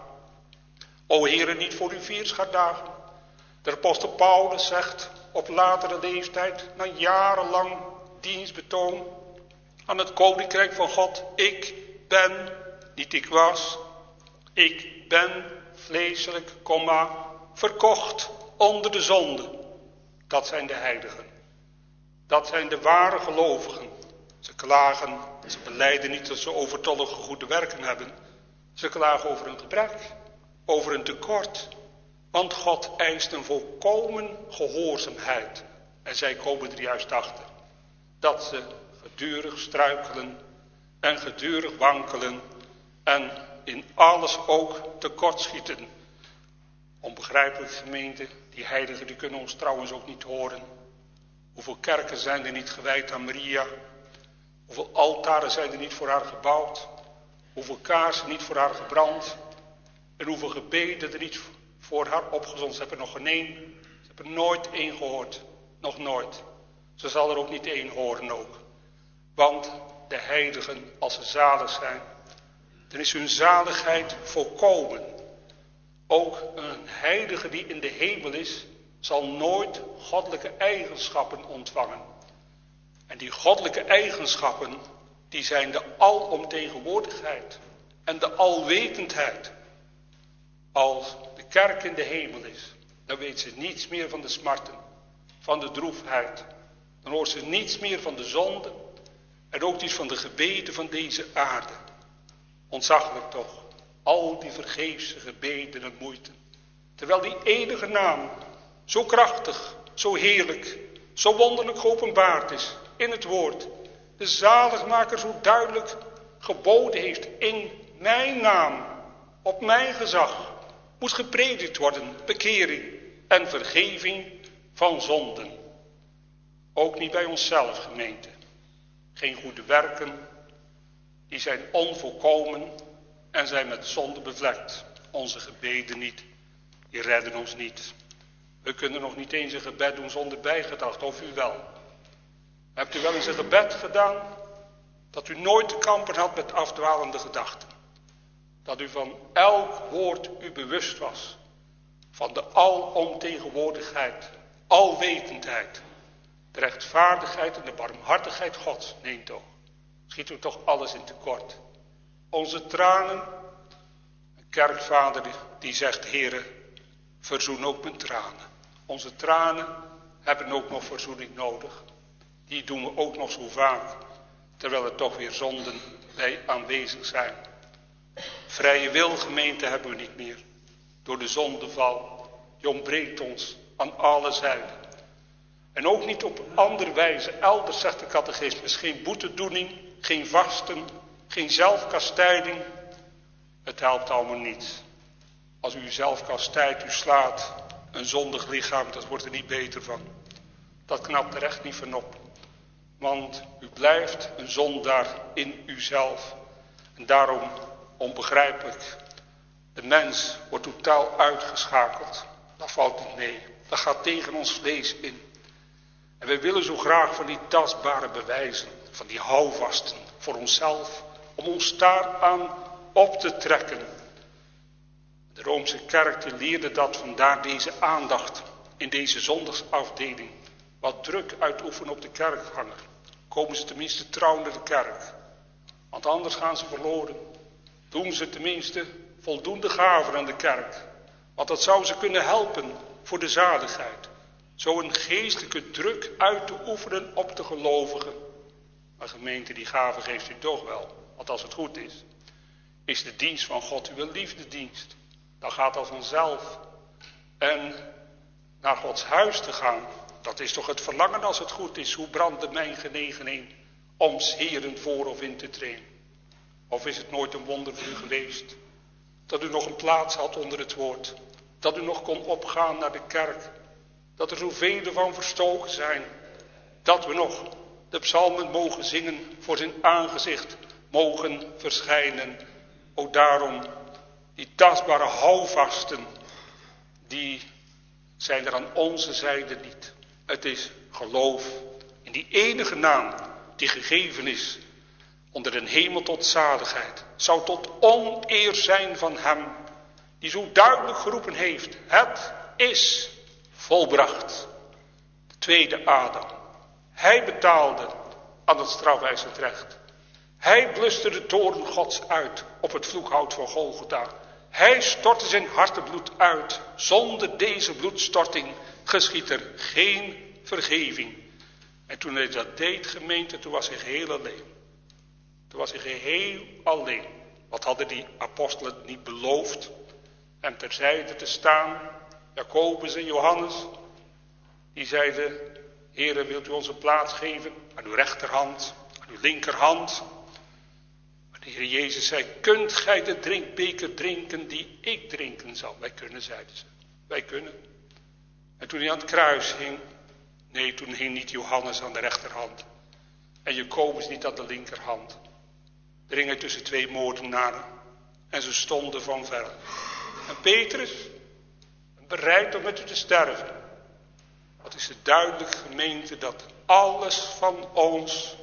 O Heere, niet voor uw vierschaardagen. De apostel Paulus zegt op latere leeftijd, na jarenlang dienstbetoon aan het koninkrijk van God, ik ben, niet ik was, ik ben vleeselijk, komma, verkocht onder de zonde. Dat zijn de heiligen. Dat zijn de ware gelovigen. Ze klagen, ze belijden niet dat ze overtollige goede werken hebben. Ze klagen over een gebrek, over een tekort. Want God eist een volkomen gehoorzaamheid. En zij komen er juist achter. Dat ze gedurig struikelen en gedurig wankelen. En in alles ook tekortschieten. Onbegrijpelijk, gemeente, die heiligen die kunnen ons trouwens ook niet horen. Hoeveel kerken zijn er niet gewijd aan Maria? Hoeveel altaren zijn er niet voor haar gebouwd? Hoeveel kaarsen niet voor haar gebrand? En hoeveel gebeden er niet voor haar opgezond? Ze hebben er nog geen één. Ze hebben nooit één gehoord. Nog nooit. Ze zal er ook niet één horen ook. Want de heiligen, als ze zalig zijn, dan is hun zaligheid volkomen. Ook een heilige die in de hemel is, zal nooit goddelijke eigenschappen ontvangen. En die goddelijke eigenschappen, die zijn de alomtegenwoordigheid en de alwetendheid. Als de kerk in de hemel is, dan weet ze niets meer van de smarten, van de droefheid. Dan hoort ze niets meer van de zonde en ook niet van de gebeden van deze aarde. Ontzaglijk toch, al die vergeefse gebeden en moeite. Terwijl die enige naam zo krachtig, zo heerlijk, zo wonderlijk geopenbaard is in het woord. De zaligmaker zo duidelijk geboden heeft in mijn naam, op mijn gezag, moet gepredikt worden, bekering en vergeving van zonden. Ook niet bij onszelf, gemeente. geen goede werken. Die zijn onvolkomen en zijn met zonde bevlekt. Onze gebeden niet, die redden ons niet. We kunnen nog niet eens een gebed doen zonder bijgedachte, of u wel? Hebt u wel eens een gebed gedaan dat u nooit te kampen had met afdwalende gedachten? Dat u van elk woord u bewust was, van de alomtegenwoordigheid, alwetendheid, de rechtvaardigheid en de barmhartigheid Gods? Nee toch, schiet u toch alles in tekort. Onze tranen, een kerkvader die zegt, Heere, verzoen ook mijn tranen. Onze tranen hebben ook nog verzoening nodig. Die doen we ook nog zo vaak, terwijl er toch weer zonden bij aanwezig zijn. Vrije wil gemeente hebben we niet meer. Door de zondeval, die ontbreekt ons aan alle zijden. En ook niet op andere wijze. Elders zegt de catechismus, geen boetedoening, geen vasten, geen zelfkastijding. Het helpt allemaal niets. Als u uzelf kastijdt, u slaat, een zondig lichaam, dat wordt er niet beter van. Dat knapt er echt niet van op. Want u blijft een zondaar in uzelf. En daarom, onbegrijpelijk, de mens wordt totaal uitgeschakeld. Dat valt niet mee. Dat gaat tegen ons vlees in. En wij willen zo graag van die tastbare bewijzen, van die houvasten voor onszelf, om ons daaraan op te trekken. De Roomse kerk die leerde dat, vandaar deze aandacht in deze zondagsafdeling. Wat druk uitoefenen op de kerkganger. Komen ze tenminste trouw naar de kerk. Want anders gaan ze verloren. Doen ze tenminste voldoende gaven aan de kerk. Want dat zou ze kunnen helpen voor de zaligheid. Zo een geestelijke druk uit te oefenen op de gelovigen. Maar gemeente, die gave geeft u toch wel. Want als het goed is, is de dienst van God uw liefdedienst. Dan gaat dat vanzelf. En naar Gods huis te gaan, dat is toch het verlangen als het goed is. Hoe brandde mijn genegenheid om 's Heren voor of in te treden? Of is het nooit een wonder voor u geweest? Dat u nog een plaats had onder het woord. Dat u nog kon opgaan naar de kerk. Dat er zoveel van verstoken zijn. Dat we nog de psalmen mogen zingen, voor zijn aangezicht mogen verschijnen. Ook daarom, die tastbare houvasten, die zijn er aan onze zijde niet. Het is geloof in die enige naam die gegeven is onder den hemel tot zaligheid. Zou tot oneer zijn van hem die zo duidelijk geroepen heeft. Het is volbracht. De tweede Adam. Hij betaalde aan het strafeisend recht. Hij bluste de toorn Gods uit op het vloekhout van Golgotha. Hij stortte zijn hartebloed uit. Zonder deze bloedstorting geschiet er geen vergeving. En toen hij dat deed, gemeente, toen was hij geheel alleen. Toen was hij geheel alleen. Wat hadden die apostelen niet beloofd? Hem terzijde te staan. Jacobus en Johannes. Die zeiden, Heere, wilt u ons een plaats geven? Aan uw rechterhand, aan uw linkerhand. Maar de Heer Jezus zei, kunt gij de drinkbeker drinken die ik drinken zal? Wij kunnen, zeiden ze. Wij kunnen. En toen hij aan het kruis hing, nee, toen hing niet Johannes aan de rechterhand. En Jacobus niet aan de linkerhand. Er hing hij tussen twee moordenaren. En ze stonden van ver. En Petrus, bereid om met u te sterven. Wat is het duidelijk, gemeente, dat alles van ons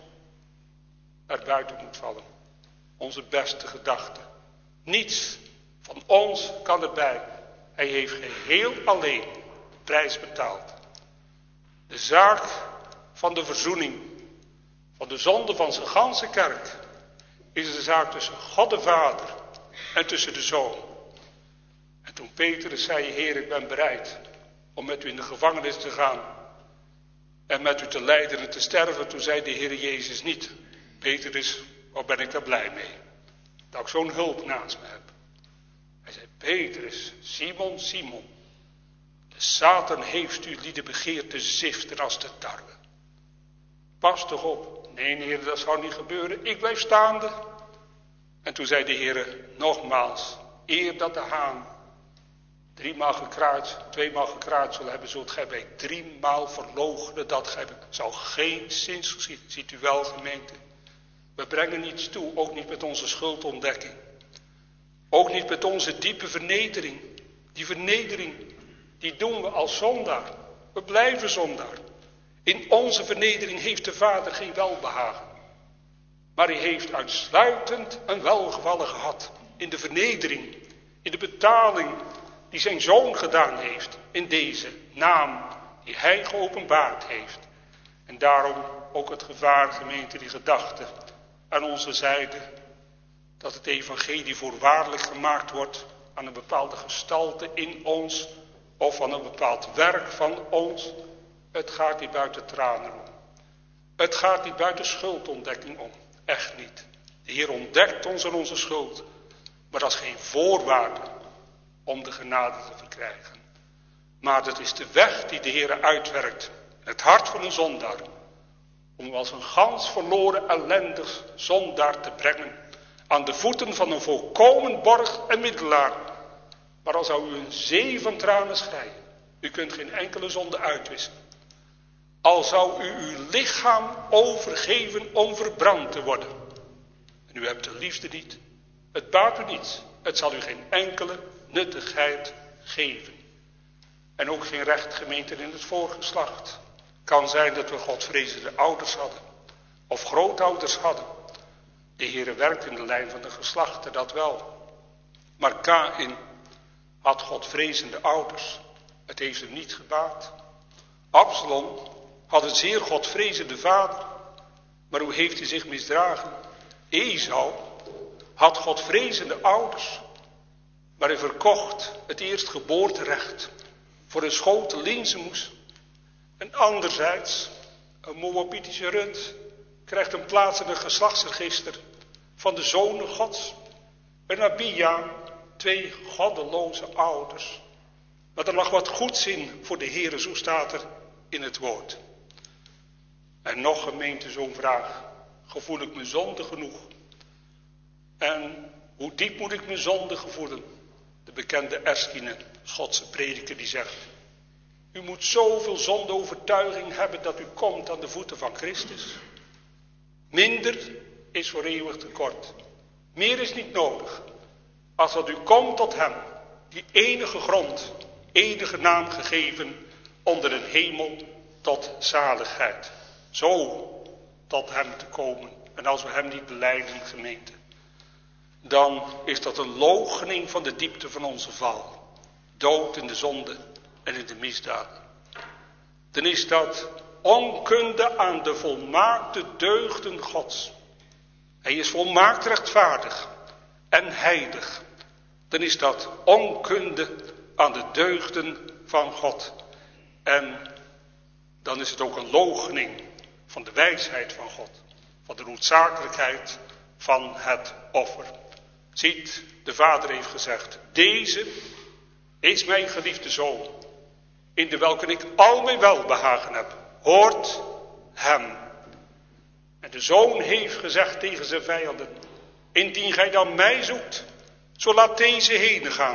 naar buiten moet vallen. Onze beste gedachten. Niets van ons kan erbij. Hij heeft geheel alleen de prijs betaald. De zaak van de verzoening, van de zonde van zijn ganse kerk, is de zaak tussen God de Vader en tussen de Zoon. En toen Petrus zei, Heer, ik ben bereid om met u in de gevangenis te gaan en met u te lijden en te sterven, toen zei de Heer Jezus niet, Petrus, waar ben ik daar blij mee, dat ik zo'n hulp naast me heb. Hij zei, Petrus, Simon, Simon, de Satan heeft u lieden begeerd te ziften als de tarwe. Pas toch op. Nee, Heer, dat zou niet gebeuren. Ik blijf staande. En toen zei de Heer nogmaals, eer dat de haan driemaal gekraaid, tweemaal gekraaid zullen hebben, zult gij bij driemaal verloochenen dat gij hebt. Zou geen zins geschieden. Ziet u wel, gemeente, We brengen niets toe, ook niet met onze schuldontdekking. Ook niet met onze diepe vernedering. Die vernedering, die doen we als zondaar. We blijven zondaar. In onze vernedering heeft de Vader geen welbehagen. Maar hij heeft uitsluitend een welgevallen gehad. In de vernedering, in de betaling die zijn Zoon gedaan heeft. In deze naam die hij geopenbaard heeft. En daarom ook het gevaar, gemeente, die gedachte aan onze zijde. Dat het evangelie voorwaardelijk gemaakt wordt aan een bepaalde gestalte in ons. Of aan een bepaald werk van ons. Het gaat niet buiten tranen om. Het gaat niet buiten schuldontdekking om. Echt niet. De Heer ontdekt ons en onze schuld. Maar dat is geen voorwaarde om de genade te verkrijgen. Maar dat is de weg die de Heer uitwerkt. Het hart van een zondaar. Om hem als een gans verloren ellendig zondaar te brengen. Aan de voeten van een volkomen borg en middelaar. Maar al zou u een zee van tranen schreien. U kunt geen enkele zonde uitwissen. Al zou u uw lichaam overgeven om verbrand te worden. En u hebt de liefde niet. Het baat u niets. Het zal u geen enkele nuttigheid geven. En ook geen recht, gemeente, in het voorgeslacht. Kan zijn dat we godvrezende ouders hadden. Of grootouders hadden. De Heere werkt in de lijn van de geslachten, dat wel. Maar Kaïn had godvrezende ouders. Het heeft hem niet gebaat. Absalom had een zeer godvrezende vader. Maar hoe heeft hij zich misdragen? Esau had godvrezende ouders. Maar hij verkocht het eerstgeboorterecht voor een schotel linzenmoes. En anderzijds, een Moabitische Rut krijgt een plaats in het geslachtsregister van de zonen Gods. En Abia, twee goddeloze ouders. Maar er lag wat goeds in voor de Heere, zo staat er in het woord. En nog, gemeente, zo'n vraag. Gevoel ik me zonde genoeg? En hoe diep moet ik me zonde gevoelen? De bekende Erskine, Schotse prediker, die zegt: u moet zoveel zondeovertuiging hebben dat u komt aan de voeten van Christus. Minder is voor eeuwig tekort. Meer is niet nodig. Als dat u komt tot hem, die enige grond, enige naam gegeven onder een hemel tot zaligheid. Zo tot hem te komen. En als we hem niet belijden, gemeente, dan is dat een loochening van de diepte van onze val. Dood in de zonde en in de misdaden. Dan is dat onkunde aan de volmaakte deugden Gods. Hij is volmaakt rechtvaardig en heilig. Dan is dat onkunde aan de deugden van God. En dan is het ook een loochening van de wijsheid van God. Van de noodzakelijkheid van het offer. Ziet, de Vader heeft gezegd: deze is mijn geliefde zoon, in de welke ik al mijn welbehagen heb. Hoort hem. En de zoon heeft gezegd tegen zijn vijanden: indien gij dan mij zoekt, zo laat deze heen gaan.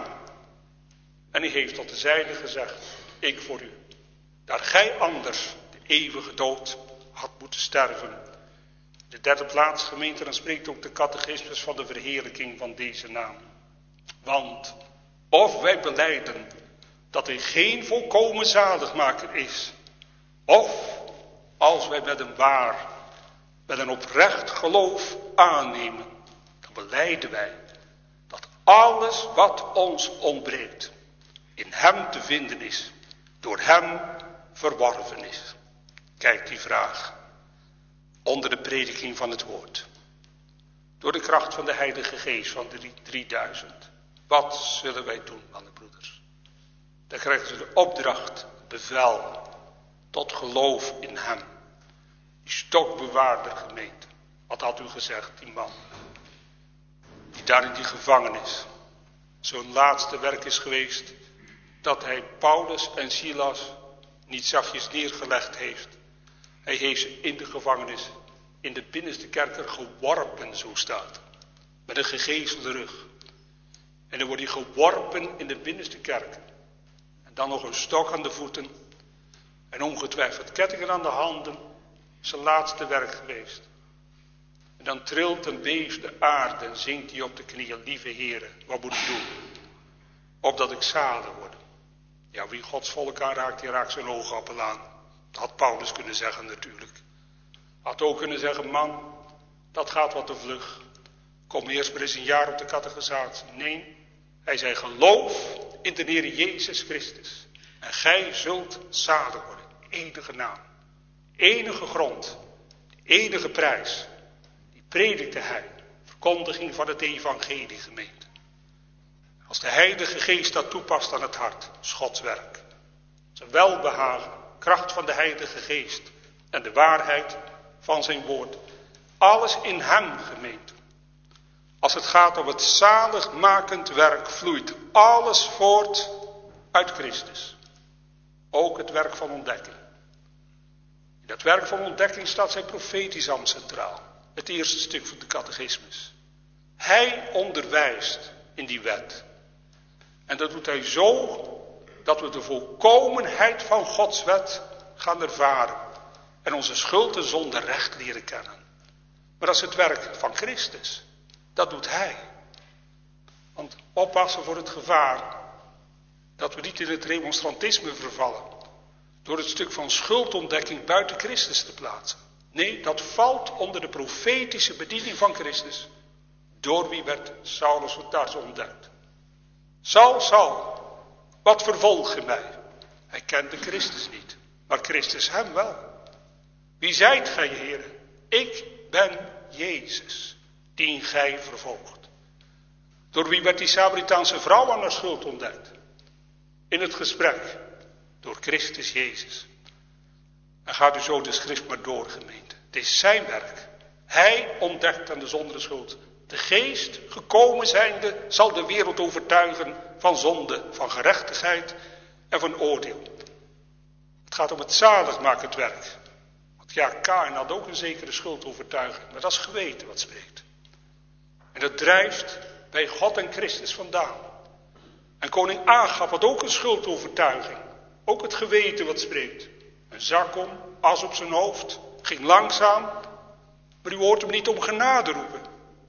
En hij heeft tot de zijnen gezegd: ik voor u, daar gij anders de eeuwige dood had moeten sterven. De derde plaats, gemeente, dan spreekt ook de catechismus van de verheerlijking van deze naam. Want of wij belijden dat hij geen volkomen zaligmaker is, of als wij met een waar, met een oprecht geloof aannemen, dan belijden wij dat alles wat ons ontbreekt in hem te vinden is, door hem verworven is. Kijk die vraag onder de prediking van het woord. Door de kracht van de Heilige Geest van de drieduizend. Wat zullen wij doen, mannen en broeders? Dan krijgen ze de opdracht, bevel, tot geloof in hem. Die stokbewaarder, gemeente. Wat had u gezegd, die man? Die daar in die gevangenis. Zo'n laatste werk is geweest. Dat hij Paulus en Silas niet zachtjes neergelegd heeft. Hij heeft ze in de gevangenis, in de binnenste kerker geworpen, zo staat. Met een gegezelde rug. En dan wordt hij geworpen in de binnenste kerker. En dan nog een stok aan de voeten. En ongetwijfeld kettingen aan de handen. Zijn laatste werk geweest. En dan trilt en beeft de aarde en zinkt hij op de knieën. Lieve Heere, wat moet ik doen? Opdat ik zalig word. Ja, wie Gods volk aanraakt, die raakt zijn oogappel aan. Dat had Paulus kunnen zeggen natuurlijk. Had ook kunnen zeggen, man, dat gaat wat te vlug. Kom eerst maar eens een jaar op de catechisatie. Nee, hij zei, geloof in de Heer Jezus Christus. En gij zult zalig worden. Enige naam. Enige grond. Enige prijs. Die predikte hij. Verkondiging van het evangelie, gemeente. Als de Heilige Geest dat toepast aan het hart. Is Gods werk. Zijn welbehagen. Kracht van de Heilige Geest. En de waarheid van zijn woord. Alles in hem, gemeente. Als het gaat om het zaligmakend werk, vloeit alles voort uit Christus. Ook het werk van ontdekking. In dat werk van ontdekking staat zijn profetisch ambt centraal. Het eerste stuk van de catechismus. Hij onderwijst in die wet. En dat doet hij zo dat we de volkomenheid van Gods wet gaan ervaren. En onze schuld en zonde recht leren kennen. Maar dat is het werk van Christus. Dat doet hij. Want oppassen voor het gevaar dat we niet in het remonstrantisme vervallen. Door het stuk van schuldontdekking buiten Christus te plaatsen. Nee, dat valt onder de profetische bediening van Christus. Door wie werd Saulus van Tarsus ontdekt. Saul, Saul, wat vervolg je mij? Hij kende Christus niet, maar Christus hem wel. Wie zijt gij, Heere? Ik ben Jezus, die gij vervolgt. Door wie werd die Samaritaanse vrouw aan haar schuld ontdekt? In het gesprek, door Christus Jezus. En gaat u zo de schrift maar door, gemeente. Het is zijn werk. Hij ontdekt aan de zonde schuld. De geest, gekomen zijnde, zal de wereld overtuigen van zonde, van gerechtigheid en van oordeel. Het gaat om het zaligmakend werk. Want ja, Kain had ook een zekere schuldovertuiging, maar dat is geweten wat spreekt. En dat drijft bij God en Christus vandaan. En koning Agab had ook een schuldovertuiging. Ook het geweten wat spreekt. Een zak om, as op zijn hoofd, ging langzaam. Maar u hoort hem niet om genade roepen.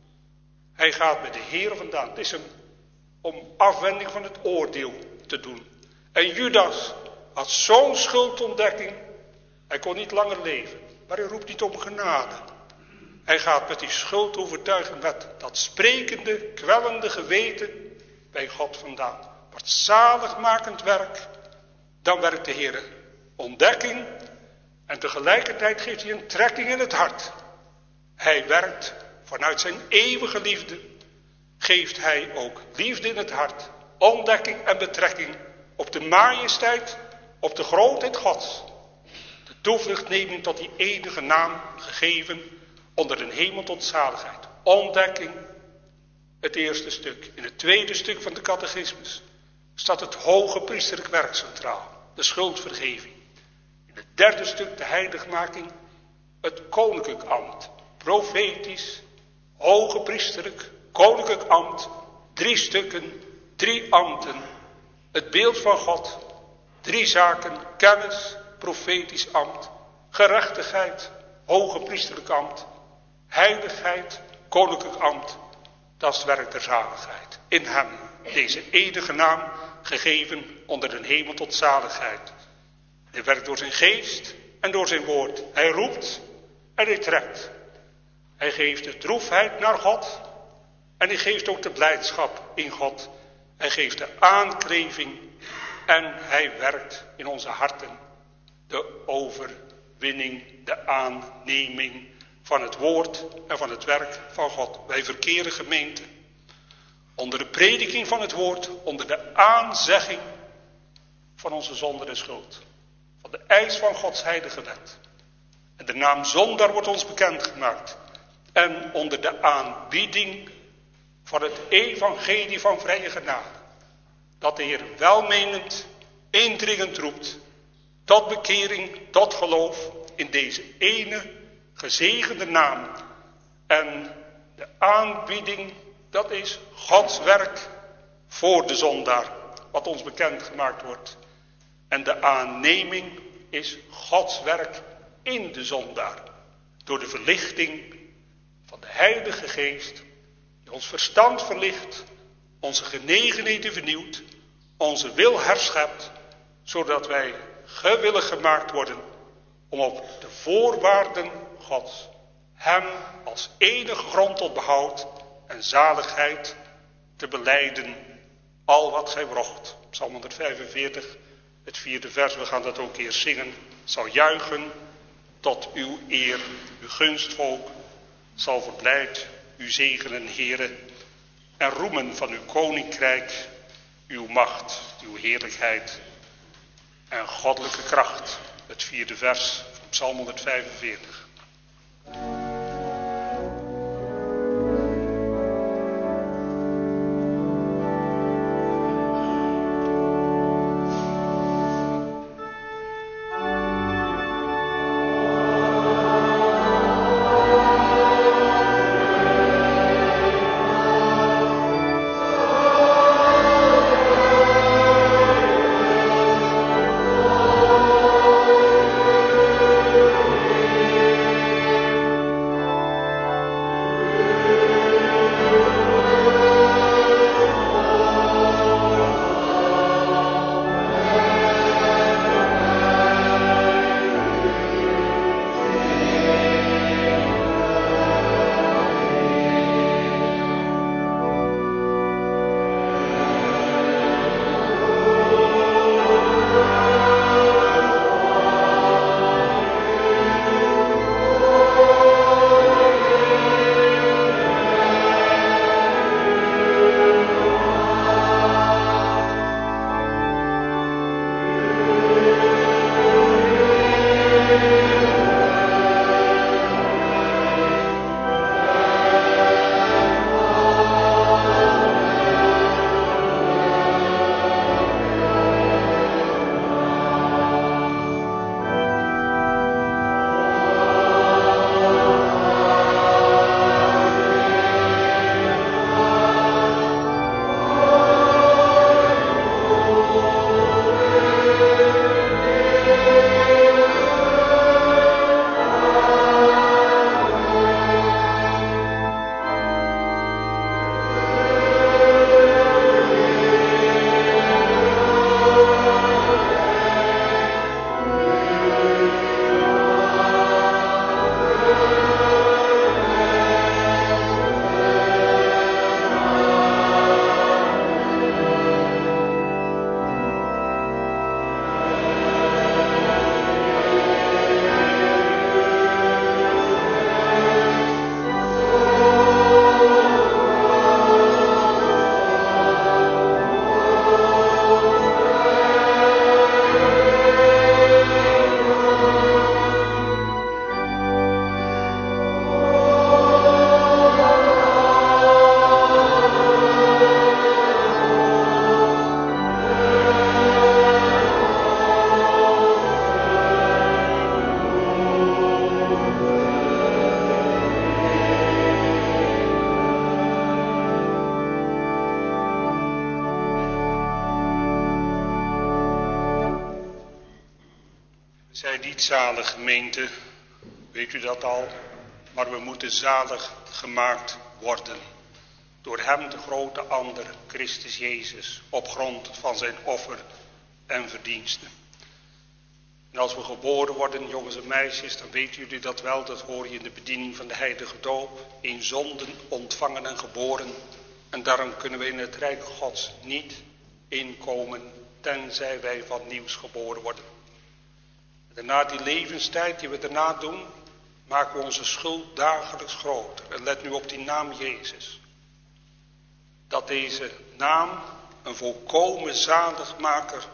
Hij gaat bij de Heer vandaan. Het is hem om afwending van het oordeel te doen. En Judas had zo'n schuldontdekking. Hij kon niet langer leven. Maar hij roept niet om genade. Hij gaat met die schuldovertuiging, met dat sprekende, kwellende geweten bij God vandaan. Wat zaligmakend werk. Dan werkt de Heer ontdekking. En tegelijkertijd geeft hij een trekking in het hart. Hij werkt vanuit zijn eeuwige liefde. Geeft hij ook liefde in het hart. Ontdekking en betrekking op de majesteit, op de grootheid Gods. De toevluchtneming tot die enige naam gegeven onder een hemel tot zaligheid. Ontdekking, het eerste stuk. In het tweede stuk van de catechismus staat het hoge priesterlijk werk centraal. De schuldvergeving. In het derde stuk de heiligmaking, het koninklijk ambt. Profetisch, hoge priesterlijk, koninklijk ambt. Drie stukken, drie ambten. Het beeld van God. Drie zaken, kennis, profetisch ambt. Gerechtigheid, hoge priesterlijk ambt. Heiligheid, koninklijk ambt. Dat is het werk der zaligheid. In hem, deze enige naam, gegeven onder een hemel tot zaligheid. Hij werkt door zijn geest en door zijn woord. Hij roept en hij trekt. Hij geeft de droefheid naar God. En hij geeft ook de blijdschap in God. Hij geeft de aankleving. En hij werkt in onze harten de overwinning, de aanneming van het woord en van het werk van God. Wij verkeren, gemeente, onder de prediking van het woord, onder de aanzegging van onze zonde en schuld. Van de eis van Gods heilige wet. En de naam zondaar wordt ons bekendgemaakt. En onder de aanbieding van het evangelie van vrije genade. Dat de Heer welmenend, indringend roept. Tot bekering, tot geloof in deze ene gezegende naam. En de aanbieding, dat is Gods werk voor de zondaar. Wat ons bekendgemaakt wordt. En de aanneming is Gods werk in de zondaar. Door de verlichting van de Heilige Geest, die ons verstand verlicht, onze genegenheden vernieuwt, onze wil herschept, zodat wij gewillig gemaakt worden om op de voorwaarden Gods, hem als enige grond tot behoud en zaligheid te belijden, al wat gij wrocht. Psalm honderdvijfenveertig, het vierde vers, we gaan dat ook eerst zingen. Zal juichen tot uw eer, uw gunstvolk zal verblijd u zegenen, Heere, en roemen van uw koninkrijk, uw macht, uw heerlijkheid en goddelijke kracht. Het vierde vers van Psalm honderdvijfenveertig. Zij niet zalig, gemeente, weet u dat al, maar we moeten zalig gemaakt worden. Door hem de grote ander, Christus Jezus, op grond van zijn offer en verdiensten. En als we geboren worden, jongens en meisjes, dan weten jullie dat wel, dat hoor je in de bediening van de heilige doop, in zonden ontvangen en geboren. En daarom kunnen we in het rijk Gods niet inkomen, tenzij wij van nieuws geboren worden. En na die levenstijd die we daarna doen, maken we onze schuld dagelijks groter. En let nu op die naam Jezus. Dat deze naam, een volkomen zaligmaker,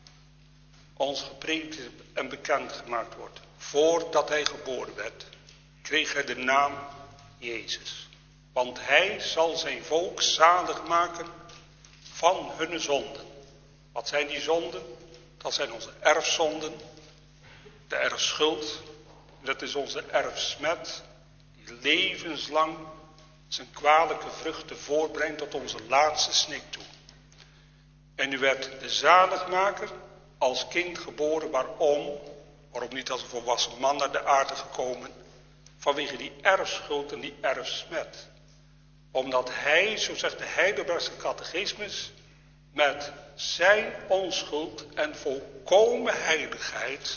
ons gepreekt en bekend gemaakt wordt. Voordat hij geboren werd, kreeg hij de naam Jezus. Want hij zal zijn volk zalig maken van hun zonden. Wat zijn die zonden? Dat zijn onze erfzonden, de erfschuld. Dat is onze erfsmet, die levenslang zijn kwalijke vruchten voortbrengt tot onze laatste snik toe. En u werd de zaligmaker als kind geboren. Waarom? Waarom niet als een volwassen man naar de aarde gekomen? vanwege die erfschuld en die erfsmet. Omdat hij, zo zegt de Heidelbergse catechismus, met zijn onschuld en volkomen heiligheid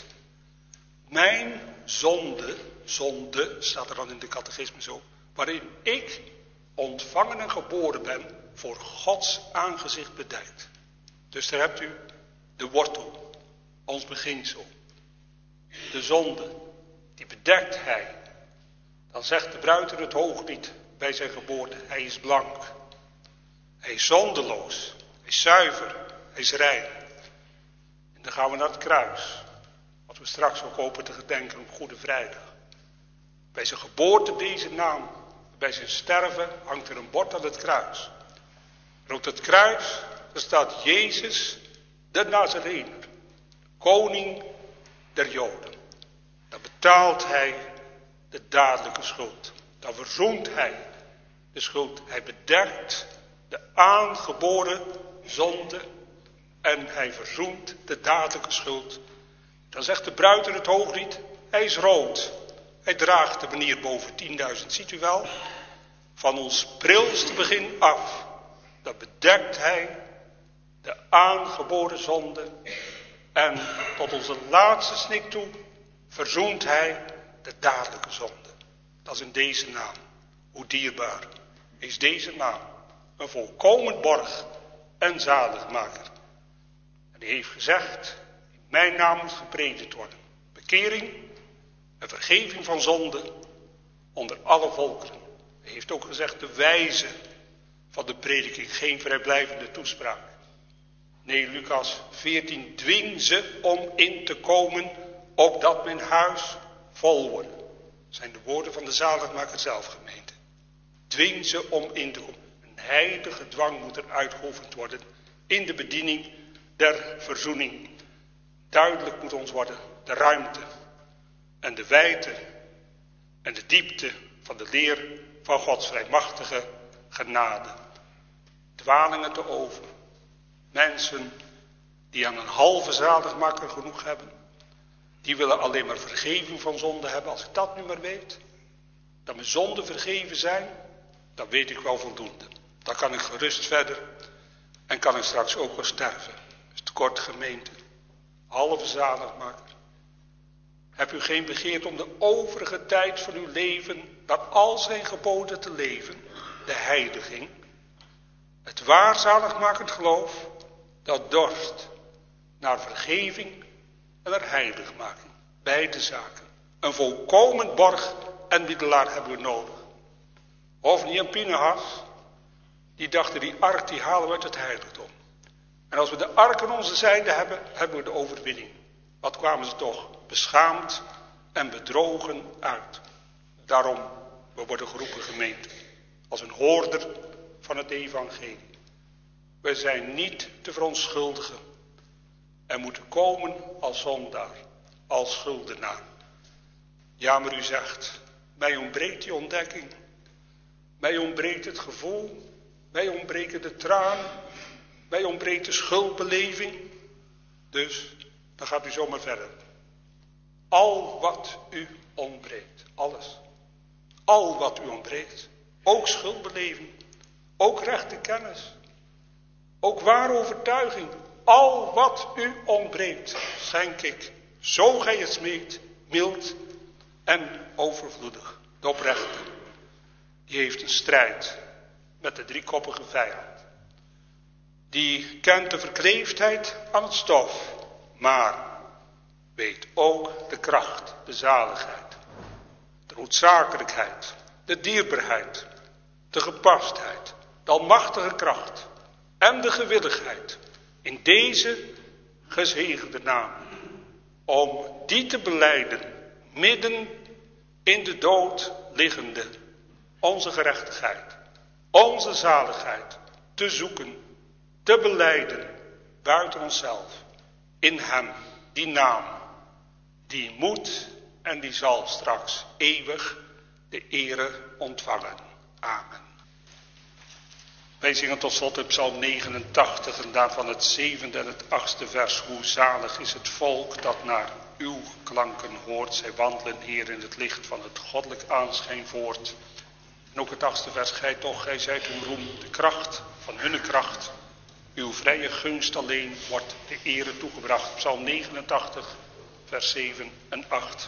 mijn zonde, zonde staat er dan in de catechismus ook, waarin ik ontvangen en geboren ben, voor Gods aangezicht bedekt. Dus daar hebt u de wortel, ons beginsel. De zonde, die bedekt hij. Dan zegt de bruid in het hooglied bij zijn geboorte, hij is blank. Hij is zondeloos. Hij is zuiver. Hij is rein. En dan gaan we naar het kruis. Wat we straks ook hopen te gedenken op Goede Vrijdag. Bij zijn geboorte deze naam. Bij zijn sterven hangt er een bord aan het kruis. En op het kruis, daar staat Jezus, de Nazarener. Koning der Joden. Dan betaalt hij de dadelijke schuld. Dan verzoent hij de schuld. Hij bedekt de aangeboren zonde. En hij verzoent de dadelijke schuld. Dan zegt de bruid in het hooglied, hij is rood. Hij draagt de banier boven tienduizend, ziet u wel. Van ons prilste begin af. Dan bedekt hij de aangeboren zonde. En tot onze laatste snik toe verzoent hij de dadelijke zonde. Dat is in deze naam. Hoe dierbaar is deze naam. Een volkomen borg en zaligmaker. En hij heeft gezegd, in mijn naam moet gepredikt worden. Bekering en vergeving van zonde onder alle volkeren. Hij heeft ook gezegd, de wijze van de prediking, geen vrijblijvende toespraak. Nee, Lucas veertien, dwing ze om in te komen, opdat mijn huis vol wordt. Dat zijn de woorden van de zaligmaker zelf, gemeente. Dwing ze om in te komen. Een heilige dwang moet er uitgeoefend worden in de bediening der verzoening. Duidelijk moet ons worden de ruimte en de wijdte en de diepte van de leer van Gods vrijmachtige genade. Dwalingen te over. Mensen die aan een halve zaligmaker genoeg hebben. Die willen alleen maar vergeving van zonde hebben. Als ik dat nu maar weet. Dat mijn zonden vergeven zijn. Dan weet ik wel voldoende. Dan kan ik gerust verder. En kan ik straks ook wel sterven. Dat is te kort, gemeente. Halve zaligmaker. Heb u geen begeerd om de overige tijd van uw leven naar al zijn geboden te leven? De heiliging. Het waar zaligmakend geloof. Dat dorst naar vergeving en naar heiligmaking. Beide zaken. Een volkomen borg en middelaar hebben we nodig. Hofni en Pinehas, die dachten die ark die halen we uit het heiligdom. En als we de ark aan onze zijde hebben, hebben we de overwinning. Wat kwamen ze toch beschaamd en bedrogen uit. Daarom, we worden geroepen gemeente. Als een hoorder van het evangelie. We zijn niet te verontschuldigen. En moeten komen als zondaar, als schuldenaar. Ja, maar u zegt, mij ontbreekt die ontdekking. Mij ontbreekt het gevoel. Mij ontbreken de tranen. Mij ontbreekt de schuldbeleving. Dus, dan gaat u zomaar verder. Al wat u ontbreekt, alles. Al wat u ontbreekt, ook schuldbeleving, ook rechte kennis, ook ware overtuiging. Al wat u ontbreekt, schenk ik, zo gij het smeekt, mild en overvloedig. De oprechte, die heeft een strijd met de driekoppige vijand. Die kent de verkleefdheid aan het stof, maar weet ook de kracht, de zaligheid, de noodzakelijkheid, de dierbaarheid, de gepastheid, de almachtige kracht en de gewilligheid in deze gezegende naam, om die te belijden, midden in de dood liggende, onze gerechtigheid, onze zaligheid, te zoeken, te belijden, buiten onszelf, in hem, die naam, die moet en die zal straks eeuwig de ere ontvangen. Amen. Wij zingen tot slot uit Psalm negenentachtig en daarvan het zevende en het achtste vers. Hoe zalig is het volk dat naar uw klanken hoort. Zij wandelen, Heer, in het licht van het goddelijk aanschijn voort. En ook het achtste vers. Gij toch, gij zijt hun roem, de kracht van hunne kracht. Uw vrije gunst alleen wordt de ere toegebracht. Psalm negenentachtig, vers zeven en acht.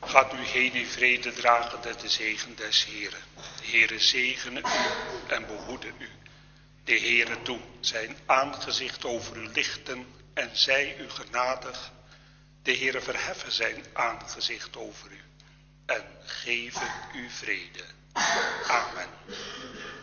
Gaat u heen in vrede dragen met de zegen des Heren. De Heere zegene u en behoede u. De Heere doet zijn aangezicht over u lichten en zij u genadig. De Heere verheffen zijn aangezicht over u en geven u vrede. Amen.